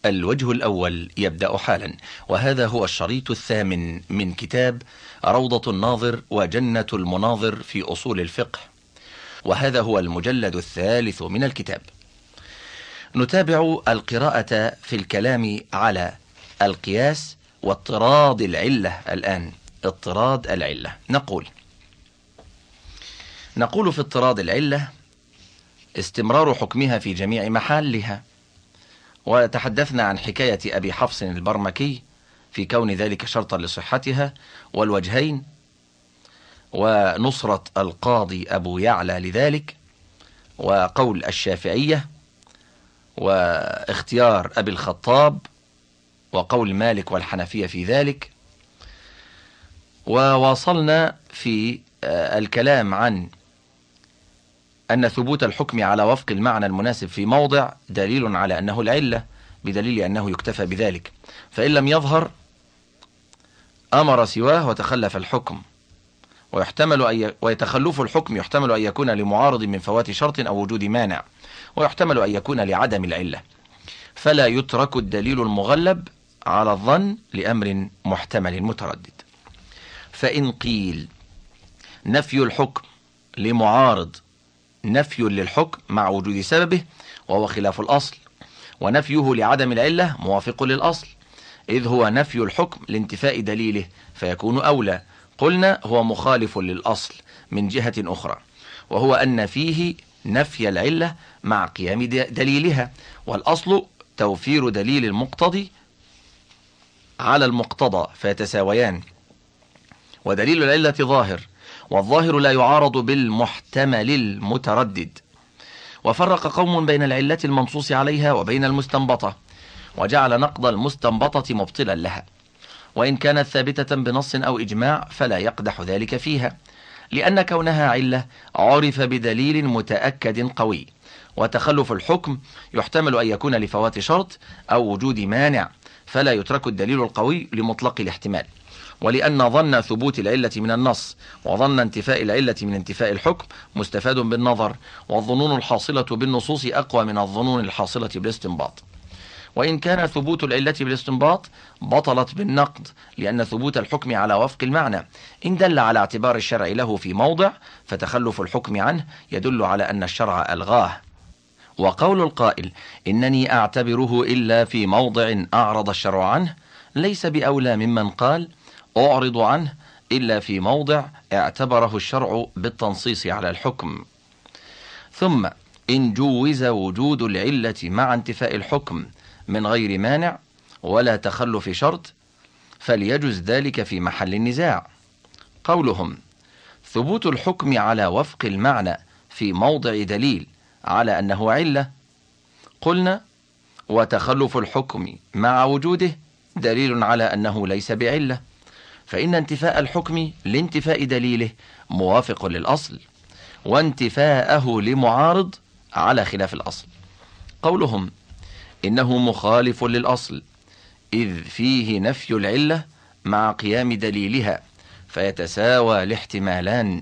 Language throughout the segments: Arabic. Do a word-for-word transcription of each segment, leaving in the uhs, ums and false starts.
الوجه الأول يبدأ حالا، وهذا هو الشريط الثامن من كتاب روضة الناظر وجنة المناظر في أصول الفقه، وهذا هو المجلد الثالث من الكتاب. نتابع القراءة في الكلام على القياس واضطراد العلة. الآن اضطراد العلة. نقول نقول في اضطراد العلة استمرار حكمها في جميع محلها، وتحدثنا عن حكاية أبي حفص البرمكي في كون ذلك شرطا لصحتها، والوجهين، ونصرة القاضي أبو يعلى لذلك، وقول الشافعية، واختيار أبي الخطاب، وقول مالك والحنفية في ذلك. وواصلنا في الكلام عن أن ثبوت الحكم على وفق المعنى المناسب في موضع دليل على أنه العلة، بدليل أنه يكتفى بذلك، فإن لم يظهر أمر سواه وتخلف الحكم، ويحتمل أن ويتخلف الحكم يحتمل أن يكون لمعارض من فوات شرط أو وجود مانع، ويحتمل أن يكون لعدم العلة، فلا يترك الدليل المغلب على الظن لأمر محتمل متردد. فإن قيل نفي الحكم لمعارض نفي للحكم مع وجود سببه، وهو خلاف الأصل، ونفيه لعدم العلة موافق للأصل، إذ هو نفي الحكم لانتفاء دليله فيكون أولى. قلنا هو مخالف للأصل من جهة أخرى، وهو أن فيه نفي العلة مع قيام دليلها، والأصل توفير دليل المقتضي على المقتضى فيتساويان، ودليل العلة ظاهر، والظاهر لا يعارض بالمحتمل المتردد. وفرق قوم بين العلة المنصوص عليها وبين المستنبطة، وجعل نقض المستنبطة مبطلا لها، وإن كانت ثابتة بنص أو إجماع فلا يقدح ذلك فيها، لأن كونها علة عرف بدليل متأكد قوي، وتخلف الحكم يحتمل أن يكون لفوات شرط أو وجود مانع، فلا يترك الدليل القوي لمطلق الاحتمال. ولأن ظن ثبوت العلة من النص وظن انتفاء العلة من انتفاء الحكم مستفاد بالنظر، والظنون الحاصلة بالنصوص أقوى من الظنون الحاصلة بالاستنباط. وإن كان ثبوت العلة بالاستنباط بطلت بالنقد، لأن ثبوت الحكم على وفق المعنى إن دل على اعتبار الشرع له في موضع، فتخلف الحكم عنه يدل على أن الشرع ألغاه. وقول القائل إنني أعتبره إلا في موضع أعرض الشرع عنه ليس بأولى ممن قال أعرض عنه إلا في موضع اعتبره الشرع بالتنصيص على الحكم. ثم إن جوز وجود العلة مع انتفاء الحكم من غير مانع ولا تخلف شرط فليجز ذلك في محل النزاع. قولهم ثبوت الحكم على وفق المعنى في موضع دليل على أنه علة، قلنا وتخلف الحكم مع وجوده دليل على أنه ليس بعلة، فإن انتفاء الحكم لانتفاء دليله موافق للأصل، وانتفاءه لمعارض على خلاف الأصل. قولهم إنه مخالف للأصل إذ فيه نفي العلة مع قيام دليلها فيتساوى الاحتمالان.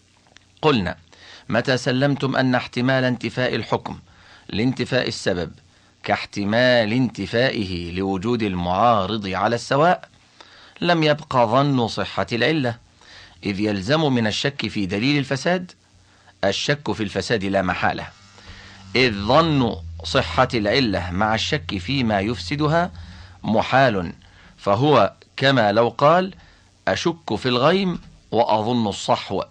قلنا متى سلمتم أن احتمال انتفاء الحكم لانتفاء السبب كاحتمال انتفائه لوجود المعارض على السواء، لم يبقى ظن صحة العلة، إذ يلزم من الشك في دليل الفساد الشك في الفساد لا محالة، إذ ظن صحة العلة مع الشك فيما يفسدها محال، فهو كما لو قال أشك في الغيم وأظن الصحو،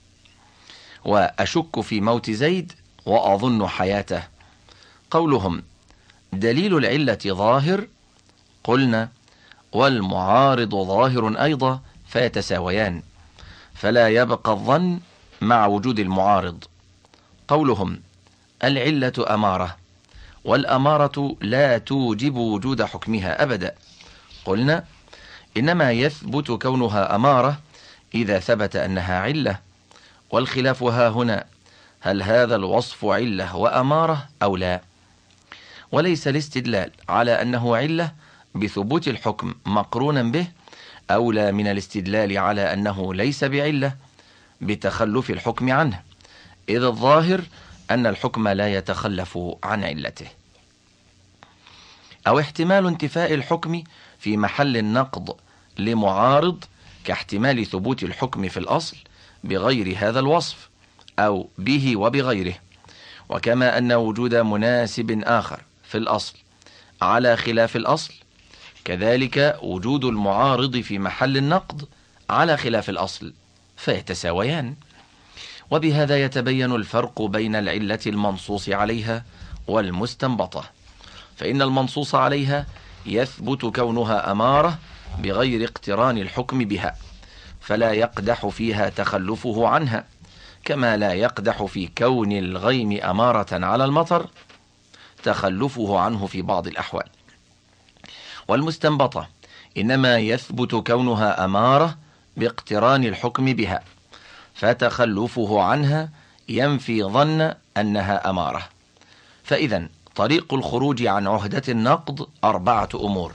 وأشك في موت زيد وأظن حياته. قولهم دليل العلة ظاهر، قلنا والمعارض ظاهر أيضا فيتساويان، فلا يبقى الظن مع وجود المعارض. قولهم العلة أمارة، والأمارة لا توجب وجود حكمها أبدا، قلنا إنما يثبت كونها أمارة إذا ثبت أنها علة، والخلاف ها هنا هل هذا الوصف علة وأمارة أو لا، وليس الاستدلال على أنه علة بثبوت الحكم مقرونا به أولى من الاستدلال على أنه ليس بعلة بتخلف الحكم عنه، إذ الظاهر أن الحكم لا يتخلف عن علته. أو احتمال انتفاء الحكم في محل النقض لمعارض كاحتمال ثبوت الحكم في الأصل بغير هذا الوصف أو به وبغيره. وكما أن وجود مناسب آخر في الأصل على خلاف الأصل، كذلك وجود المعارض في محل النقض على خلاف الأصل، فيتساويان. وبهذا يتبين الفرق بين العلة المنصوص عليها والمستنبطة، فإن المنصوص عليها يثبت كونها أمارة بغير اقتران الحكم بها، فلا يقدح فيها تخلفه عنها، كما لا يقدح في كون الغيم أمارة على المطر تخلفه عنه في بعض الأحوال. والمستنبطة إنما يثبت كونها أمارة باقتران الحكم بها، فتخلفه عنها ينفي ظن أنها أمارة. فإذا طريق الخروج عن عهدة النقض أربعة أمور: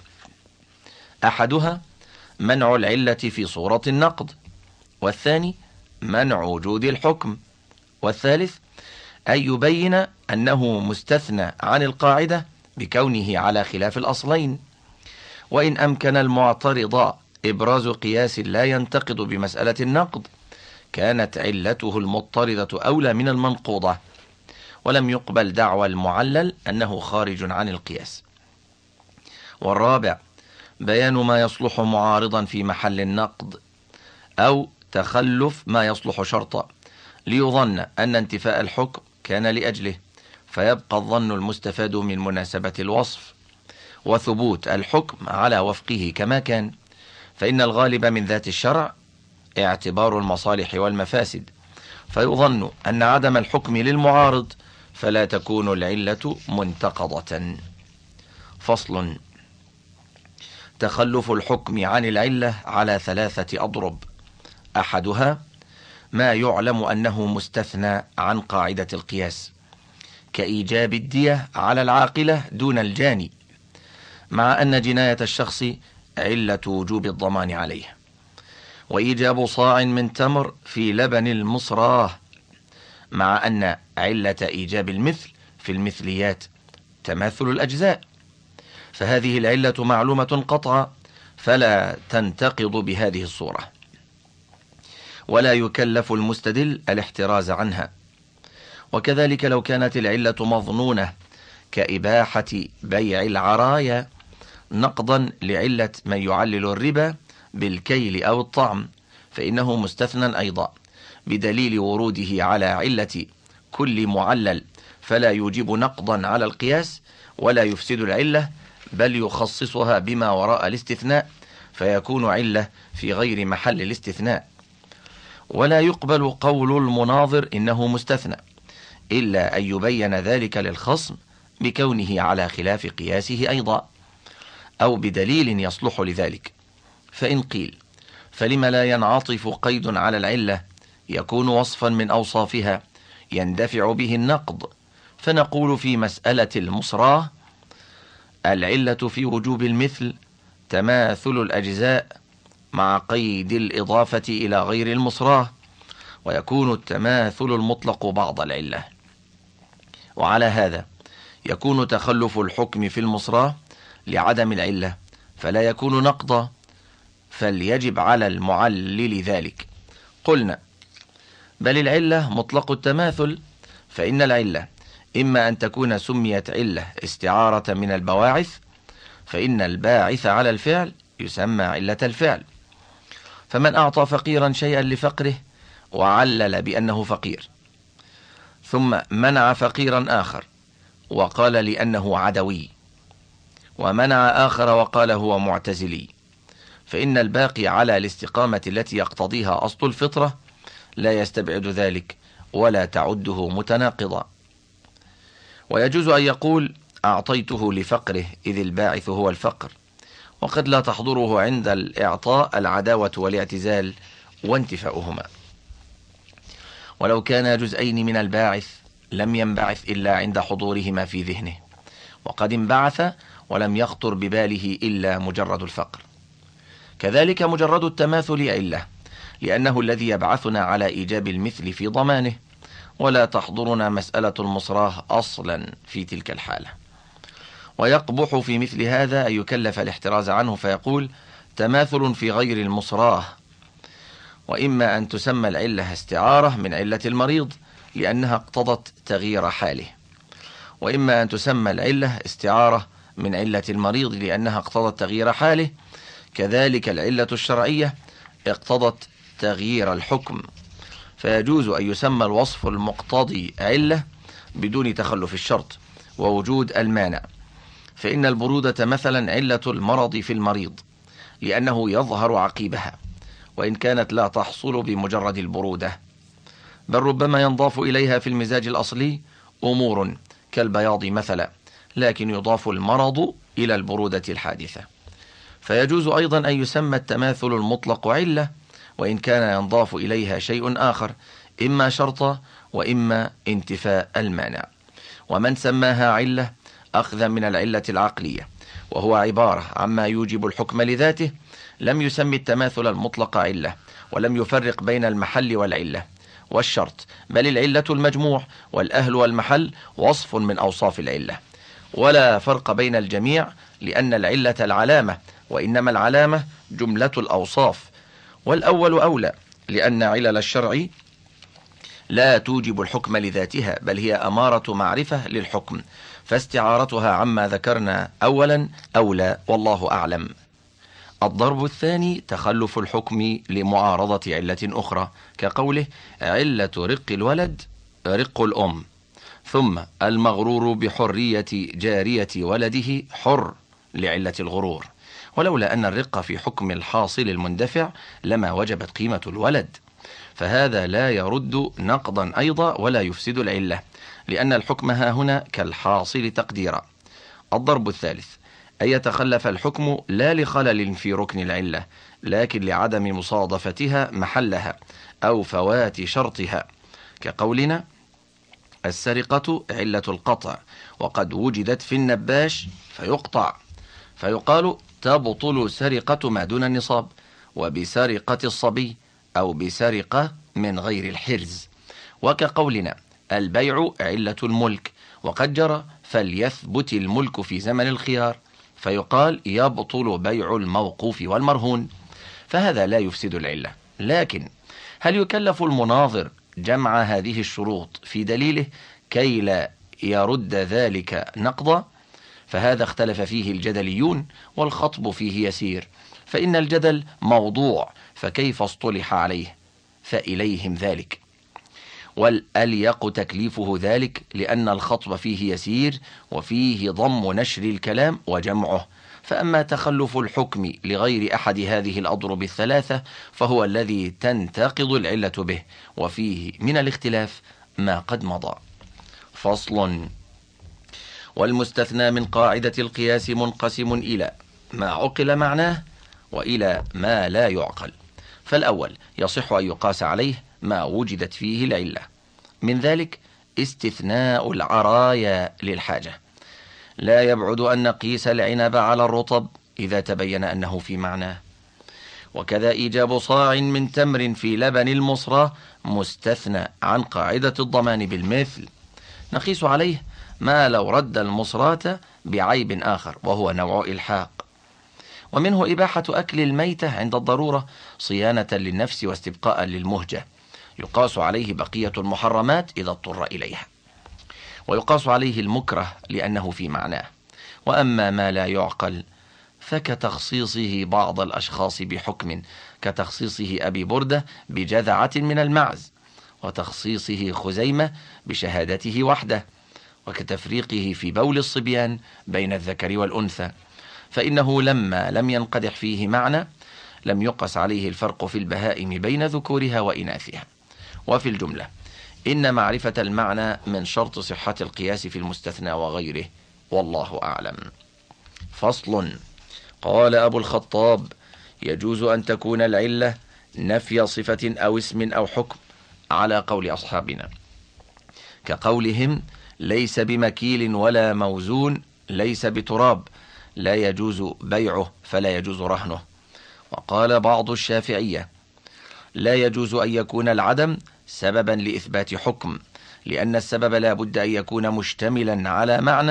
أحدها منع العلة في صورة النقض، والثاني منع وجود الحكم، والثالث أن يبين أنه مستثنى عن القاعدة بكونه على خلاف الأصلين. وإن أمكن المعترض إبراز قياس لا ينتقض بمسألة النقض، كانت علته المضطردة أولى من المنقوضة، ولم يقبل دعوى المعلل أنه خارج عن القياس. والرابع بيان ما يصلح معارضا في محل النقض، أو تخلف ما يصلح شرطا، ليظن أن انتفاء الحكم كان لأجله، فيبقى الظن المستفاد من مناسبة الوصف وثبوت الحكم على وفقه كما كان، فإن الغالب من ذات الشرع اعتبار المصالح والمفاسد، فيظن أن عدم الحكم للمعارض فلا تكون العلة منتقضة. فصل: تخلف الحكم عن العلة على ثلاثة أضرب: أحدها ما يعلم أنه مستثنى عن قاعدة القياس، كإيجاب الدية على العاقلة دون الجاني، مع أن جناية الشخص علة وجوب الضمان عليه، وإيجاب صاع من تمر في لبن المصراه، مع أن علة إيجاب المثل في المثليات تماثل الأجزاء، فهذه العلة معلومة قطعا فلا تنتقض بهذه الصورة، ولا يكلف المستدل الاحتراز عنها. وكذلك لو كانت العلة مظنونة كإباحة بيع العرايا نقضا لعلة من يعلل الربا بالكيل أو الطعم، فإنه مستثنى أيضا بدليل وروده على علة كل معلل، فلا يوجب نقضا على القياس ولا يفسد العلة، بل يخصصها بما وراء الاستثناء، فيكون علة في غير محل الاستثناء. ولا يقبل قول المناظر إنه مستثنى إلا أن يبين ذلك للخصم بكونه على خلاف قياسه أيضا، أو بدليل يصلح لذلك. فإن قيل فلم لا ينعطف قيد على العلة يكون وصفا من أوصافها يندفع به النقض، فنقول في مسألة المصراه: العلة في وجوب المثل تماثل الأجزاء مع قيد الإضافة إلى غير المصراه، ويكون التماثل المطلق بعض العلة. وعلى هذا يكون تخلف الحكم في المصراه لعدم العلة فلا يكون نقضا، فليجب على المعلل ذلك. قلنا بل العلة مطلق التماثل، فإن العلة إما أن تكون سميت علة استعارة من البواعث، فإن الباعث على الفعل يسمى علة الفعل، فمن أعطى فقيرا شيئا لفقره وعلل بأنه فقير، ثم منع فقيرا آخر وقال لأنه عدوي، ومنع آخر وقال هو معتزلي، فإن الباقي على الاستقامة التي يقتضيها أصل الفطرة لا يستبعد ذلك ولا تعده متناقضا. ويجوز أن يقول أعطيته لفقره إذ الباعث هو الفقر، وقد لا تحضره عند الإعطاء العداوة والاعتزال وانتفاؤهما. ولو كان جزئين من الباعث لم ينبعث إلا عند حضورهما في ذهنه، وقد انبعث ولم يخطر بباله إلا مجرد الفقر. كذلك مجرد التماثل علة، لأنه الذي يبعثنا على إيجاب المثل في ضمانه، ولا تحضرنا مسألة المصراه أصلا في تلك الحالة. ويقبح في مثل هذا أن يكلف الاحتراز عنه فيقول تماثل في غير المصراه. وإما أن تسمى العلة استعارة من علة المريض لأنها اقتضت تغيير حاله، وإما أن تسمى العلة استعارة من علة المريض لأنها اقتضت تغيير حاله. كذلك العلة الشرعية اقتضت تغيير الحكم، فيجوز أن يسمى الوصف المقتضي علة بدون تخلف الشرط ووجود المانع. فإن البرودة مثلا علة المرض في المريض لأنه يظهر عقيبها، وإن كانت لا تحصل بمجرد البرودة، بل ربما ينضاف إليها في المزاج الأصلي أمور كالبياض مثلا، لكن يضاف المرض إلى البرودة الحادثة. فيجوز أيضا أن يسمى التماثل المطلق علة، وإن كان ينضاف إليها شيء آخر، إما شرطا وإما انتفاء المانع. ومن سماها علة أخذا من العلة العقلية، وهو عبارة عما يوجب الحكم لذاته، لم يسمي التماثل المطلق علة، ولم يفرق بين المحل والعلة والشرط، بل العلة المجموع، والأهل والمحل وصف من أوصاف العلة، ولا فرق بين الجميع، لأن العلة العلامة، وإنما العلامة جملة الأوصاف. والأول أولى، لأن علل الشرع لا توجب الحكم لذاتها، بل هي أمارة معرفة للحكم، فاستعارتها عما ذكرنا أولا أولى، والله أعلم. الضرب الثاني تخلف الحكم لمعارضة علة أخرى، كقوله علة رق الولد رق الأم، ثم المغرور بحرية جارية ولده حر لعلة الغرور، ولولا أن الرق في حكم الحاصل المندفع لما وجبت قيمة الولد، فهذا لا يرد نقضا أيضا ولا يفسد العلة، لأن الحكم ها هنا كالحاصل تقديرا. الضرب الثالث أن يتخلف الحكم لا لخلل في ركن العلة، لكن لعدم مصادفتها محلها أو فوات شرطها، كقولنا السرقة علة القطع، وقد وجدت في النباش فيقطع، فيقال تبطل سرقة ما دون النصاب، وبسرقة الصبي أو بسرقة من غير الحرز. وكقولنا البيع علة الملك، وقد جرى فليثبت الملك في زمن الخيار، فيقال يبطل بيع الموقوف والمرهون، فهذا لا يفسد العلة. لكن هل يكلف المناظر جمع هذه الشروط في دليله كي لا يرد ذلك نقضا؟ فهذا اختلف فيه الجدليون، والخطب فيه يسير، فإن الجدل موضوع، فكيف اصطلح عليه؟ فإليهم ذلك، والأليق تكليفه ذلك، لأن الخطب فيه يسير، وفيه ضم نشر الكلام وجمعه. فأما تخلف الحكم لغير أحد هذه الأضرب الثلاثة فهو الذي تنتقض العلة به، وفيه من الاختلاف ما قد مضى. فصل. والمستثنى من قاعدة القياس منقسم إلى ما عقل معناه وإلى ما لا يعقل. فالأول يصح أن يقاس عليه ما وجدت فيه العلة، من ذلك استثناء العرايا للحاجة، لا يبعد أن نقيس العنب على الرطب إذا تبين أنه في معناه. وكذا إيجاب صاع من تمر في لبن المصرى مستثنى عن قاعدة الضمان بالمثل، نقيس عليه ما لو رد المصراة بعيب آخر، وهو نوع إلحاق. ومنه إباحة أكل الميتة عند الضرورة صيانة للنفس واستبقاء للمهجة، يقاس عليه بقية المحرمات إذا اضطر إليها، ويقاس عليه المكره لأنه في معناه. وأما ما لا يعقل فكتخصيصه بعض الأشخاص بحكم، كتخصيصه أبي بردة بجذعة من المعز، وتخصيصه خزيمة بشهادته وحده، وكتفريقه في بول الصبيان بين الذكر والأنثى، فإنه لما لم ينقدح فيه معنى لم يقس عليه الفرق في البهائم بين ذكورها وإناثها. وفي الجملة إن معرفة المعنى من شرط صحة القياس في المستثنى وغيره، والله أعلم. فصل. قال أبو الخطاب: يجوز أن تكون العلة نفي صفة أو اسم أو حكم على قول أصحابنا، كقولهم ليس بمكيل ولا موزون ليس بتراب، لا يجوز بيعه فلا يجوز رهنه. وقال بعض الشافعية لا يجوز أن يكون العدم سببا لإثبات حكم، لأن السبب لا بد أن يكون مشتملا على معنى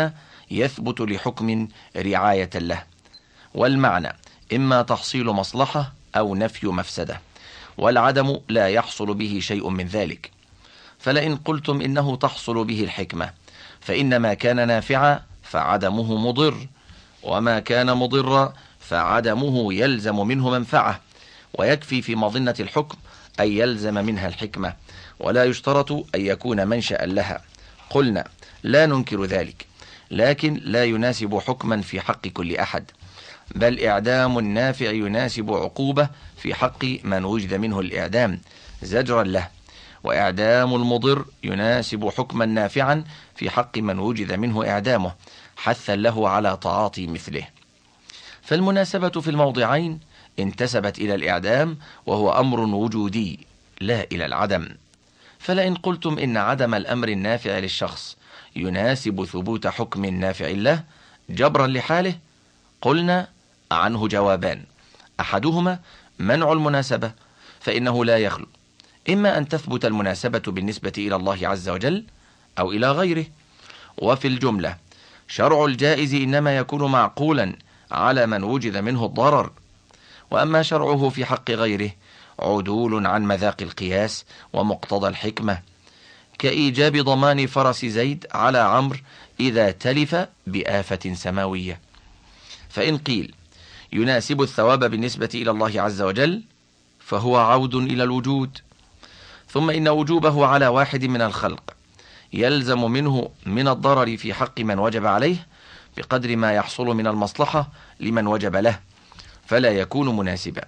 يثبت لحكم رعاية له، والمعنى إما تحصيل مصلحة أو نفي مفسدة، والعدم لا يحصل به شيء من ذلك. فلئن قلتم إنه تحصل به الحكمة، فإن ما كان نافعا فعدمه مضر، وما كان مضرا فعدمه يلزم منه منفعة، ويكفي في مظنة الحكم أن يلزم منها الحكمة، ولا يشترط أن يكون منشأ لها. قلنا لا ننكر ذلك، لكن لا يناسب حكما في حق كل أحد، بل إعدام النافع يناسب عقوبة في حق من وجد منه الإعدام زجرا له، وإعدام المضر يناسب حكما نافعا في حق من وجد منه إعدامه حثا له على تعاطي مثله. فالمناسبة في الموضعين انتسبت إلى الإعدام، وهو أمر وجودي لا إلى العدم. فلئن قلتم إن عدم الأمر النافع للشخص يناسب ثبوت حكم نافع له جبرا لحاله، قلنا عنه جوابان: أحدهما منع المناسبة، فإنه لا يخلو إما أن تثبت المناسبة بالنسبة إلى الله عز وجل أو إلى غيره. وفي الجملة شرع الجائز إنما يكون معقولا على من وجد منه الضرر، وأما شرعه في حق غيره عدول عن مذاق القياس ومقتضى الحكمة، كإيجاب ضمان فرس زيد على عمرو إذا تلف بآفة سماوية. فإن قيل يناسب الثواب بالنسبة إلى الله عز وجل، فهو عود إلى الوجود، ثم إن وجوبه على واحد من الخلق يلزم منه من الضرر في حق من وجب عليه بقدر ما يحصل من المصلحة لمن وجب له، فلا يكون مناسبا.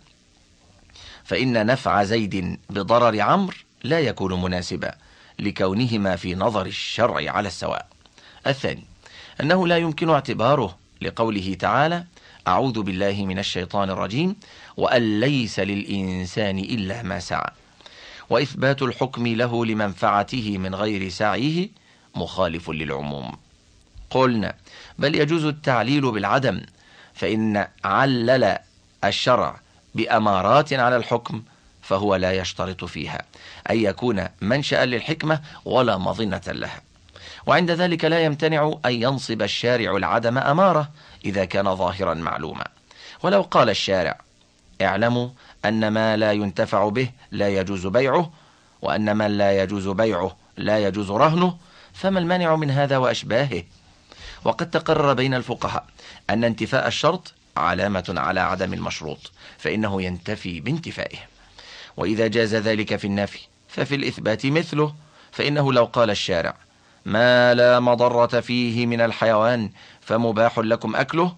فإن نفع زيد بضرر عمرو لا يكون مناسبا لكونهما في نظر الشرع على السواء. الثاني أنه لا يمكن اعتباره لقوله تعالى: أعوذ بالله من الشيطان الرجيم، وأن ليس للإنسان إلا ما سعى، وإثبات الحكم له لمنفعته من غير سعيه مخالف للعموم. قلنا بل يجوز التعليل بالعدم، فإن علل الشرع بأمارات على الحكم فهو لا يشترط فيها أن يكون منشأ للحكمة ولا مظنة لها، وعند ذلك لا يمتنع أن ينصب الشارع العدم أمارة إذا كان ظاهرا معلوما. ولو قال الشارع: اعلموا أن ما لا ينتفع به لا يجوز بيعه، وأن من لا يجوز بيعه لا يجوز رهنه، فما المانع من هذا وأشباهه؟ وقد تقرر بين الفقهاء أن انتفاء الشرط علامة على عدم المشروط، فإنه ينتفي بانتفائه. وإذا جاز ذلك في النفي ففي الإثبات مثله، فإنه لو قال الشارع: ما لا مضرة فيه من الحيوان فمباح لكم أكله،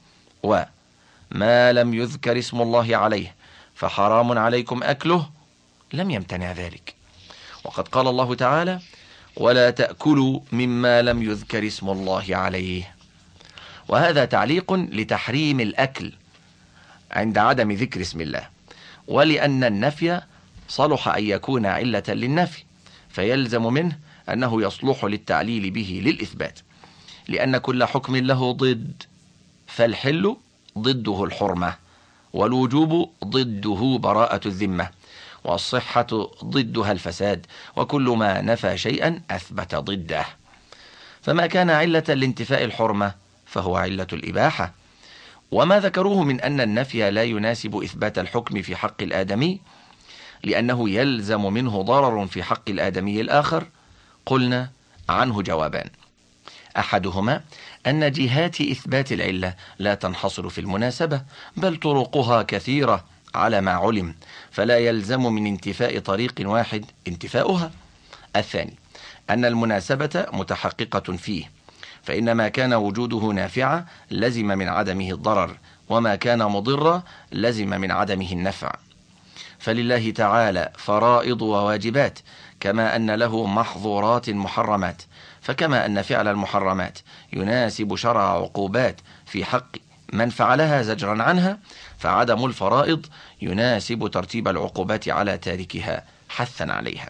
وما لم يذكر اسم الله عليه فحرام عليكم أكله، لم يمتنع ذلك. وقد قال الله تعالى: ولا تأكلوا مما لم يذكر اسم الله عليه، وهذا تعليق لتحريم الأكل عند عدم ذكر اسم الله، ولأن النفي صلح أن يكون علة للنفي، فيلزم منه أنه يصلح للتعليل به للإثبات، لأن كل حكم له ضد، فالحل ضده الحرمة، والوجوب ضده براءة الذمة، والصحة ضدها الفساد، وكل ما نفى شيئا أثبت ضده. فما كان علة لانتفاء الحرمة فهو علة الإباحة. وما ذكروه من أن النفي لا يناسب إثبات الحكم في حق الآدمي لأنه يلزم منه ضرر في حق الآدمي الآخر، قلنا عنه جوابان: أحدهما أن جهات إثبات العلة لا تنحصر في المناسبة، بل طرقها كثيرة على ما علم، فلا يلزم من انتفاء طريق واحد انتفاؤها. الثاني أن المناسبة متحققة فيه، فإن ما كان وجوده نافعا لزم من عدمه الضرر، وما كان مضرا لزم من عدمه النفع. فلله تعالى فرائض وواجبات، كما أن له محظورات محرمات، فكما أن فعل المحرمات يناسب شرع عقوبات في حق من فعلها زجرا عنها، فعدم الفرائض يناسب ترتيب العقوبات على تاركها حثا عليها.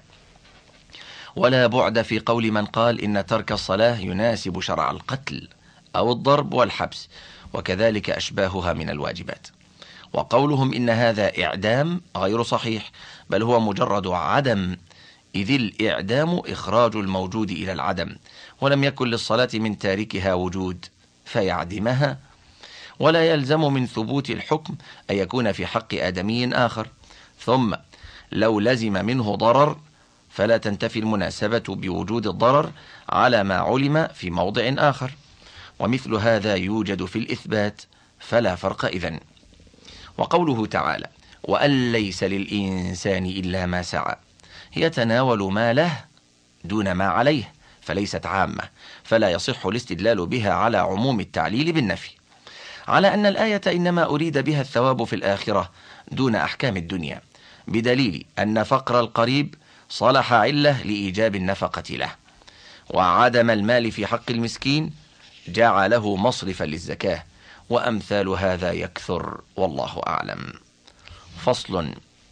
ولا بعد في قول من قال إن ترك الصلاة يناسب شرع القتل أو الضرب والحبس، وكذلك أشباهها من الواجبات. وقولهم إن هذا إعدام غير صحيح، بل هو مجرد عدم، إذ الإعدام إخراج الموجود إلى العدم، ولم يكن للصلاة من تاركها وجود، فيعدمها، ولا يلزم من ثبوت الحكم أن يكون في حق آدمي آخر. ثم لو لزم منه ضرر فلا تنتفي المناسبة بوجود الضرر على ما علم في موضع آخر، ومثل هذا يوجد في الإثبات، فلا فرق إذن. وقوله تعالى: وأن ليس للإنسان إلا ما سعى، يتناول ما له دون ما عليه، فليست عامة، فلا يصح الاستدلال بها على عموم التعليل بالنفي، على أن الآية إنما أريد بها الثواب في الآخرة دون أحكام الدنيا، بدليل أن فقر القريب صلح علة لإيجاب النفقة له، وعدم المال في حق المسكين جعله مصرفا للزكاة، وأمثال هذا يكثر، والله أعلم. فصل: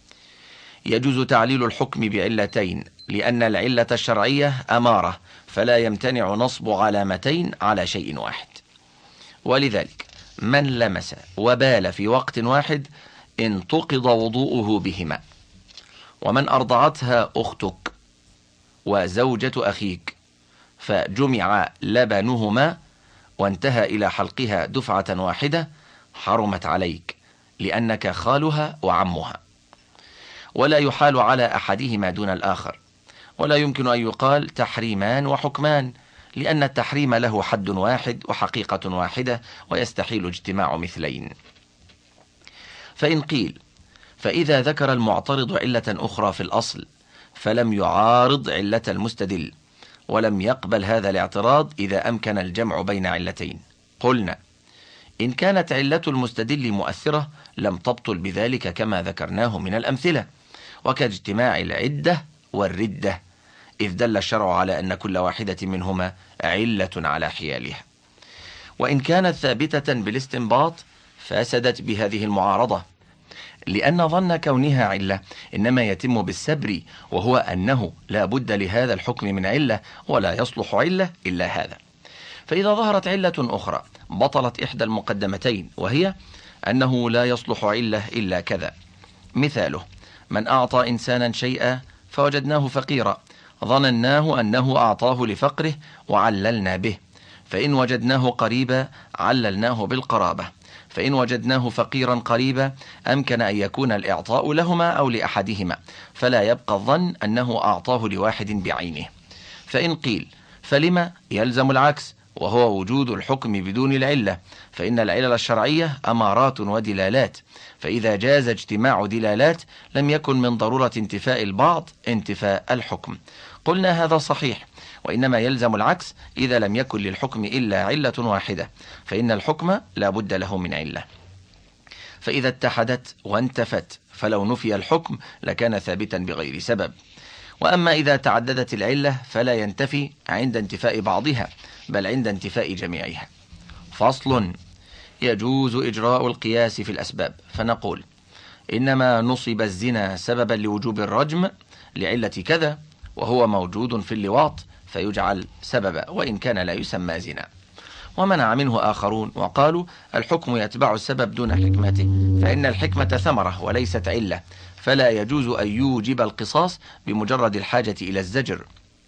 يجوز تعليل الحكم بعلتين، لأن العلة الشرعية أمارة، فلا يمتنع نصب علامتين على شيء واحد. ولذلك من لمس وبال في وقت واحد انتقض وضوءه بهما، ومن أرضعتها أختك وزوجة أخيك فجمع لبنهما وانتهى إلى حلقها دفعة واحدة حرمت عليك، لأنك خالها وعمها، ولا يحال على أحدهما دون الآخر، ولا يمكن أن يقال تحريمان وحكمان، لأن التحريم له حد واحد وحقيقة واحدة، ويستحيل اجتماع مثلين. فإن قيل: فإذا ذكر المعترض علة أخرى في الأصل فلم يعارض علة المستدل، ولم يقبل هذا الاعتراض إذا أمكن الجمع بين علتين، قلنا: إن كانت علة المستدل مؤثرة لم تبطل بذلك كما ذكرناه من الأمثلة، وكاجتماع العدة والردة، إذ دل الشرع على أن كل واحدة منهما علة على حيالها. وإن كانت ثابتة بالاستنباط فسدت بهذه المعارضة، لأن ظن كونها علة إنما يتم بالسبر، وهو أنه لا بد لهذا الحكم من علة، ولا يصلح علة إلا هذا. فإذا ظهرت علة أخرى بطلت إحدى المقدمتين، وهي أنه لا يصلح علة إلا كذا. مثاله: من أعطى إنسانا شيئا فوجدناه فقيرا، ظنناه أنه أعطاه لفقره وعللنا به، فإن وجدناه قريبا عللناه بالقرابة، فإن وجدناه فقيرا قريبا أمكن أن يكون الإعطاء لهما أو لأحدهما، فلا يبقى الظن أنه أعطاه لواحد بعينه. فإن قيل: فلما يلزم العكس، وهو وجود الحكم بدون العلة، فإن العلل الشرعية أمارات ودلالات، فإذا جاز اجتماع دلالات لم يكن من ضرورة انتفاء البعض انتفاء الحكم. قلنا هذا صحيح، وإنما يلزم العكس إذا لم يكن للحكم إلا علة واحدة، فإن الحكم لا بد له من علة. فإذا اتحدت وانتفت فلو نفي الحكم لكان ثابتا بغير سبب. وأما إذا تعددت العلة فلا ينتفي عند انتفاء بعضها، بل عند انتفاء جميعها. فصل: يجوز إجراء القياس في الأسباب، فنقول: إنما نصب الزنا سببا لوجوب الرجم لعلة كذا، وهو موجود في اللواط فيجعل سببا وإن كان لا يسمى زنا. ومنع منه آخرون وقالوا: الحكم يتبع السبب دون حكمته، فإن الحكمة ثمرة وليست علة، فلا يجوز أن يوجب القصاص بمجرد الحاجة إلى الزجر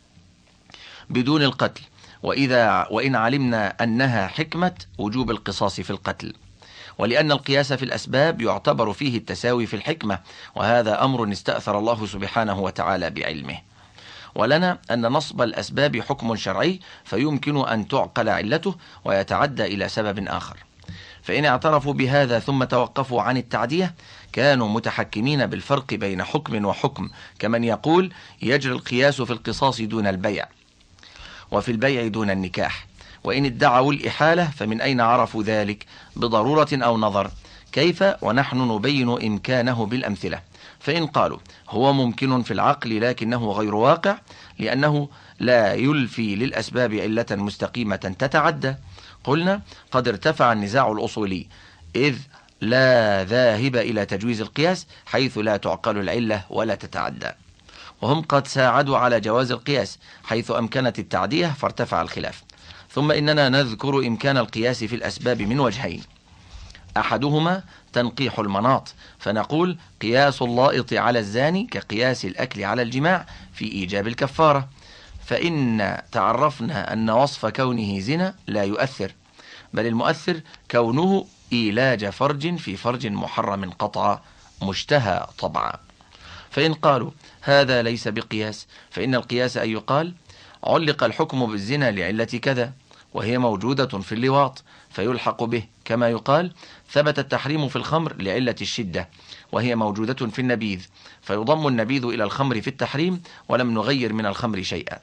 بدون القتل، وإذا وإن علمنا أنها حكمة وجوب القصاص في القتل. ولأن القياس في الأسباب يعتبر فيه التساوي في الحكمة، وهذا أمر استأثر الله سبحانه وتعالى بعلمه. ولنا أن نصب الأسباب حكم شرعي، فيمكن أن تعقل علته ويتعدى إلى سبب آخر، فإن اعترفوا بهذا ثم توقفوا عن التعدية كانوا متحكمين بالفرق بين حكم وحكم، كمن يقول يجري القياس في القصاص دون البيع، وفي البيع دون النكاح. وإن ادعوا الإحالة فمن أين عرفوا ذلك؟ بضرورة أو نظر. كيف ونحن نبين إمكانه بالأمثلة؟ فإن قالوا هو ممكن في العقل لكنه غير واقع، لأنه لا يلفي للأسباب علة مستقيمة تتعدى، قلنا قد ارتفع النزاع الأصولي، إذ لا ذاهب إلى تجويز القياس حيث لا تعقل العلة ولا تتعدى، وهم قد ساعدوا على جواز القياس حيث أمكنت التعدية فارتفع الخلاف. ثم إننا نذكر إمكان القياس في الأسباب من وجهين: أحدهما تنقيح المناط، فنقول قياس اللائط على الزاني كقياس الأكل على الجماع في إيجاب الكفارة، فإن تعرفنا أن وصف كونه زنا لا يؤثر، بل المؤثر كونه إيلاج فرج في فرج محرم قطعا مشتهى طبعا. فإن قالوا هذا ليس بقياس، فإن القياس أن يقال علق الحكم بالزنا لعلة كذا وهي موجودة في اللواط فيلحق به، كما يقال ثبت التحريم في الخمر لعلة الشدة وهي موجودة في النبيذ فيضم النبيذ إلى الخمر في التحريم ولم نغير من الخمر شيئا.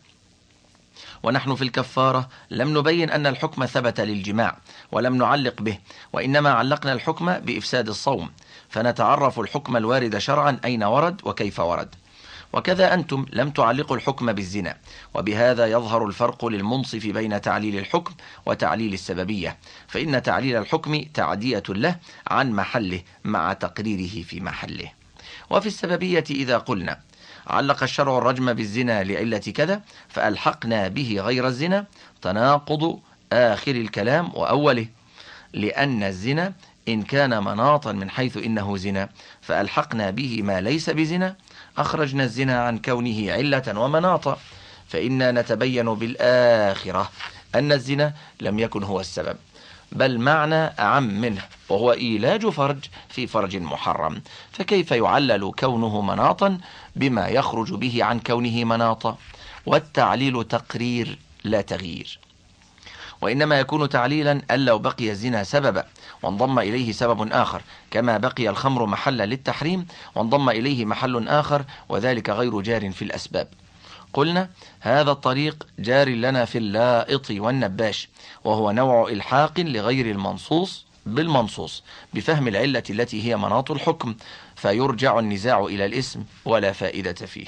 ونحن في الكفارة لم نبين أن الحكم ثبت للجماع ولم نعلق به، وإنما علقنا الحكم بإفساد الصوم، فنتعرف الحكم الوارد شرعا أين ورد وكيف ورد. وكذا أنتم لم تعلقوا الحكم بالزنا، وبهذا يظهر الفرق للمنصف بين تعليل الحكم وتعليل السببية، فإن تعليل الحكم تعدية له عن محله مع تقريره في محله. وفي السببية إذا قلنا علق الشرع الرجم بالزنا لعلة كذا فألحقنا به غير الزنا، تناقض آخر الكلام وأوله، لأن الزنا إن كان مناطا من حيث إنه زنا فألحقنا به ما ليس بزنا أخرجنا الزنا عن كونه علة ومناطا، فإنا نتبين بالآخرة أن الزنا لم يكن هو السبب بل معنى أعم منه وهو إيلاج فرج في فرج محرم، فكيف يعلل كونه مناطا بما يخرج به عن كونه مناطا؟ والتعليل تقرير لا تغيير. وإنما يكون تعليلا أن لو بقي الزنا سببا وانضم إليه سبب آخر، كما بقي الخمر محلا للتحريم وانضم إليه محل آخر وذلك غير جار في الأسباب. قلنا هذا الطريق جار لنا في اللائط والنباش، وهو نوع إلحاق لغير المنصوص بالمنصوص بفهم العلة التي هي مناط الحكم، فيرجع النزاع إلى الاسم ولا فائدة فيه.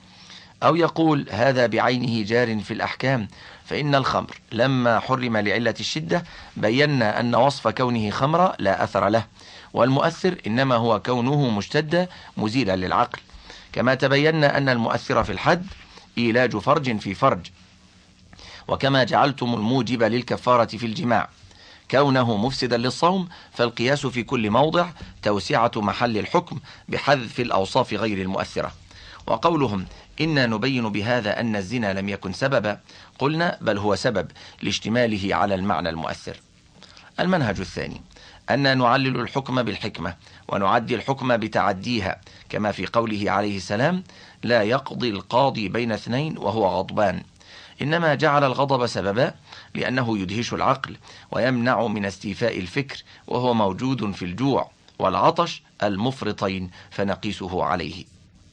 أو يقول هذا بعينه جار في الأحكام، فإن الخمر لما حرم لعلة الشدة بينا أن وصف كونه خمرا لا أثر له، والمؤثر إنما هو كونه مشتدا مزيلا للعقل، كما تبينا أن المؤثر في الحد إيلاج فرج في فرج، وكما جعلتم الموجب للكفارة في الجماع كونه مفسدا للصوم، فالقياس في كل موضع توسعة محل الحكم بحذف الأوصاف غير المؤثرة. وقولهم إنا نبين بهذا أن الزنا لم يكن سببا، قلنا بل هو سبب لاشتماله على المعنى المؤثر. المنهج الثاني أن نعلل الحكم بالحكمة ونعدي الحكم بتعديها، كما في قوله عليه السلام لا يقضي القاضي بين اثنين وهو غضبان، إنما جعل الغضب سببا لأنه يدهش العقل ويمنع من استيفاء الفكر، وهو موجود في الجوع والعطش المفرطين فنقيسه عليه.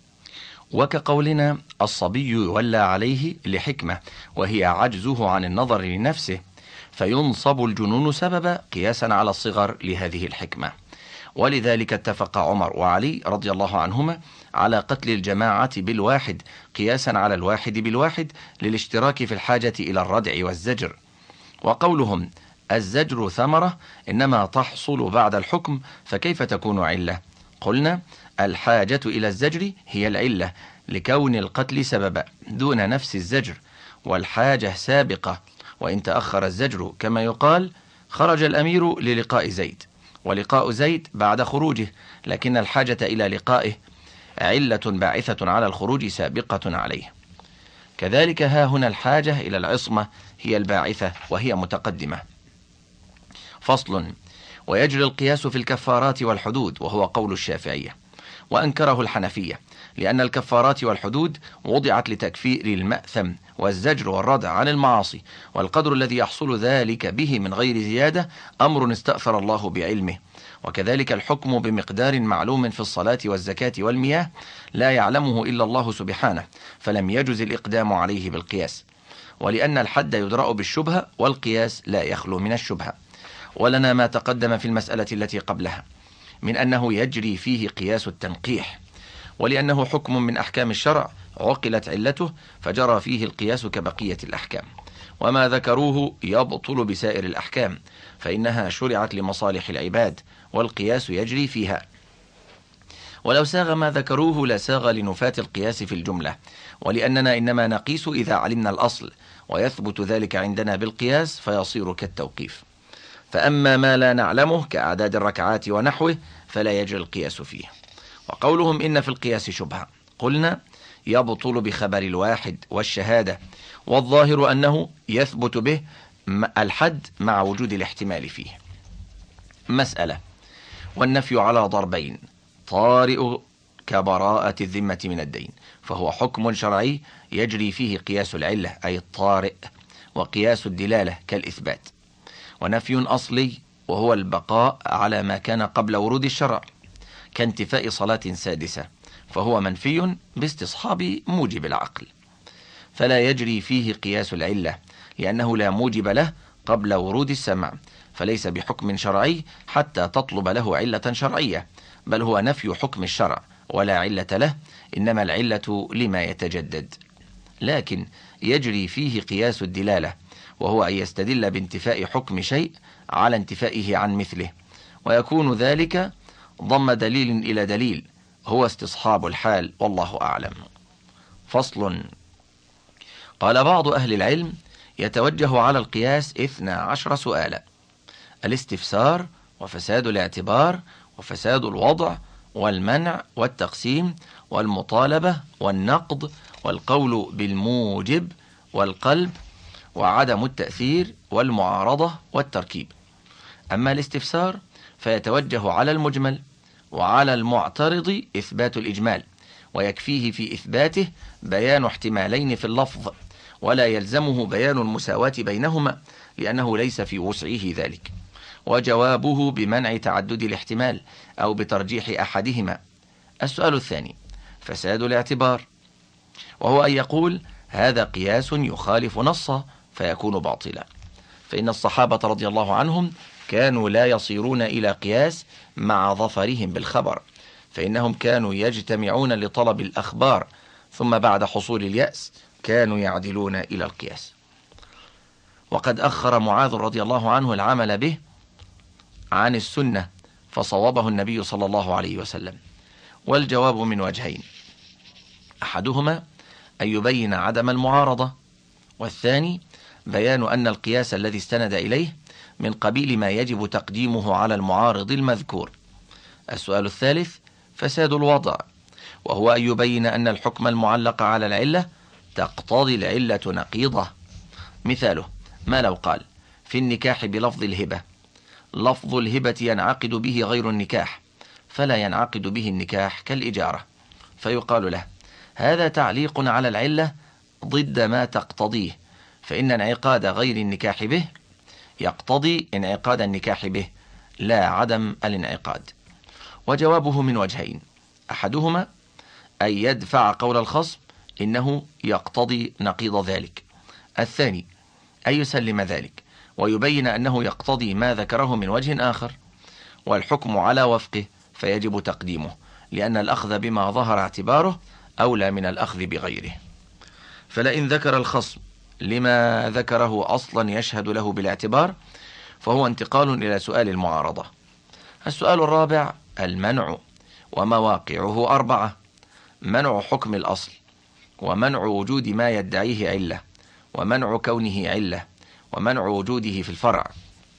وكقولنا الصبي يولى عليه لحكمة وهي عجزه عن النظر لنفسه، فينصب الجنون سببا قياسا على الصغر لهذه الحكمة. ولذلك اتفق عمر وعلي رضي الله عنهما على قتل الجماعة بالواحد قياسا على الواحد بالواحد للاشتراك في الحاجة إلى الردع والزجر. وقولهم الزجر ثمرة إنما تحصل بعد الحكم فكيف تكون علة؟ قلنا الحاجة إلى الزجر هي العلة لكون القتل سببا دون نفس الزجر، والحاجة سابقة، وإن تأخر الزجر كما يقال خرج الأمير للقاء زيد، ولقاء زيد بعد خروجه، لكن الحاجة إلى لقائه علة باعثة على الخروج سابقة عليه. كذلك ها هنا الحاجة إلى العصمة هي الباعثة وهي متقدمة. فصل. ويجري القياس في الكفارات والحدود، وهو قول الشافعية، وأنكره الحنفية، لأن الكفارات والحدود وضعت لتكفير المأثم والزجر والردع عن المعاصي، والقدر الذي يحصل ذلك به من غير زيادة أمر استأثر الله بعلمه. وكذلك الحكم بمقدار معلوم في الصلاة والزكاة والمياه لا يعلمه إلا الله سبحانه، فلم يجز الإقدام عليه بالقياس. ولأن الحد يدرأ بالشبهة والقياس لا يخلو من الشبهة. ولنا ما تقدم في المسألة التي قبلها من أنه يجري فيه قياس التنقيح، ولأنه حكم من أحكام الشرع عقلت علته فجرى فيه القياس كبقية الأحكام، وما ذكروه يبطل بسائر الأحكام فإنها شرعت لمصالح العباد والقياس يجري فيها. ولو ساغ ما ذكروه لساغ لنفاة القياس في الجملة، ولأننا إنما نقيس إذا علمنا الأصل، ويثبت ذلك عندنا بالقياس فيصير كالتوقيف. فأما ما لا نعلمه كأعداد الركعات ونحوه فلا يجري القياس فيه. وقولهم إن في القياس شبهة، قلنا يبطل بخبر الواحد والشهادة، والظاهر أنه يثبت به الحد مع وجود الاحتمال فيه. مسألة: والنفي على ضربين: طارئ كبراءة الذمة من الدين، فهو حكم شرعي يجري فيه قياس العلة أي الطارئ، وقياس الدلالة كالإثبات. ونفي أصلي وهو البقاء على ما كان قبل ورود الشرع، كانتفاء صلاة سادسة، فهو منفي باستصحاب موجب العقل، فلا يجري فيه قياس العلة لأنه لا موجب له قبل ورود السمع، فليس بحكم شرعي حتى تطلب له علة شرعية، بل هو نفي حكم الشرع ولا علة له، إنما العلة لما يتجدد. لكن يجري فيه قياس الدلالة، وهو أن يستدل بانتفاء حكم شيء على انتفائه عن مثله، ويكون ذلك ضم دليل إلى دليل، هو استصحاب الحال، والله أعلم. فصل: قال بعض أهل العلم: يتوجه على القياس اثنا عشر سؤالا: الاستفسار، وفساد الاعتبار، وفساد الوضع، والمنع، والتقسيم، والمطالبة، والنقض، والقول بالموجب، والقلب، وعدم التأثير، والمعارضة، والتركيب. أما الاستفسار فيتوجه على المجمل، وعلى المعترض إثبات الإجمال، ويكفيه في إثباته بيان احتمالين في اللفظ، ولا يلزمه بيان المساواة بينهما لأنه ليس في وسعه ذلك، وجوابه بمنع تعدد الاحتمال أو بترجيح أحدهما. السؤال الثاني: فساد الاعتبار، وهو أن يقول: هذا قياس يخالف نصا فيكون باطلا، فإن الصحابة رضي الله عنهم كانوا لا يصيرون إلى قياس مع ظفرهم بالخبر، فإنهم كانوا يجتمعون لطلب الأخبار، ثم بعد حصول اليأس كانوا يعدلون إلى القياس. وقد أخر معاذ رضي الله عنه العمل به عن السنة، فصوبه النبي صلى الله عليه وسلم. والجواب من وجهين: أحدهما أن يبين عدم المعارضة، والثاني بيان أن القياس الذي استند إليه من قبيل ما يجب تقديمه على المعارض المذكور. السؤال الثالث: فساد الوضع، وهو أن يبين أن الحكم المعلق على العلة تقتضي العلة نقيضة. مثاله: ما لو قال في النكاح بلفظ الهبة: لفظ الهبة ينعقد به غير النكاح، فلا ينعقد به النكاح كالإجارة، فيقال له: هذا تعليق على العلة ضد ما تقتضيه، فإن انعقاد غير النكاح به يقتضي انعقاد النكاح به، لا عدم الانعقاد. وجوابه من وجهين: أحدهما أن يدفع قول الخصم إنه يقتضي نقيض ذلك، الثاني أن يسلم ذلك ويبين أنه يقتضي ما ذكره من وجه آخر، والحكم على وفقه فيجب تقديمه، لأن الأخذ بما ظهر اعتباره أولى من الأخذ بغيره. فلئن ذكر الخصم لما ذكره أصلا يشهد له بالاعتبار، فهو انتقال إلى سؤال المعارضة. السؤال الرابع: المنع، ومواقعه أربعة: منع حكم الأصل، ومنع وجود ما يدعيه علة، ومنع كونه علة، ومنع وجوده في الفرع.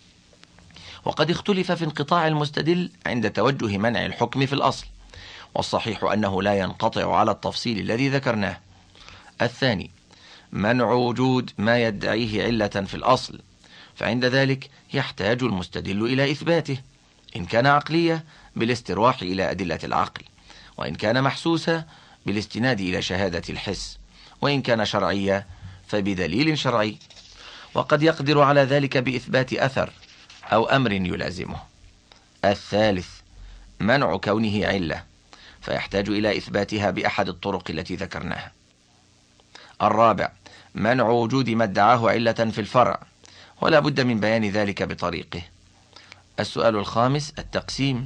وقد اختلف في انقطاع المستدل عند توجه منع الحكم في الأصل، والصحيح أنه لا ينقطع على التفصيل الذي ذكرناه. الثاني: منع وجود ما يدعيه علة في الأصل، فعند ذلك يحتاج المستدل إلى إثباته، إن كان عقلية بالاسترواح إلى أدلة العقل، وإن كان محسوسة بالاستناد إلى شهادة الحس، وإن كان شرعية فبدليل شرعي، وقد يقدر على ذلك بإثبات أثر أو أمر يلازمه. الثالث: منع كونه علة، فيحتاج إلى إثباتها بأحد الطرق التي ذكرناها. الرابع: منع وجود ما ادعاه علة في الفرع، ولا بد من بيان ذلك بطريقه. السؤال الخامس: التقسيم،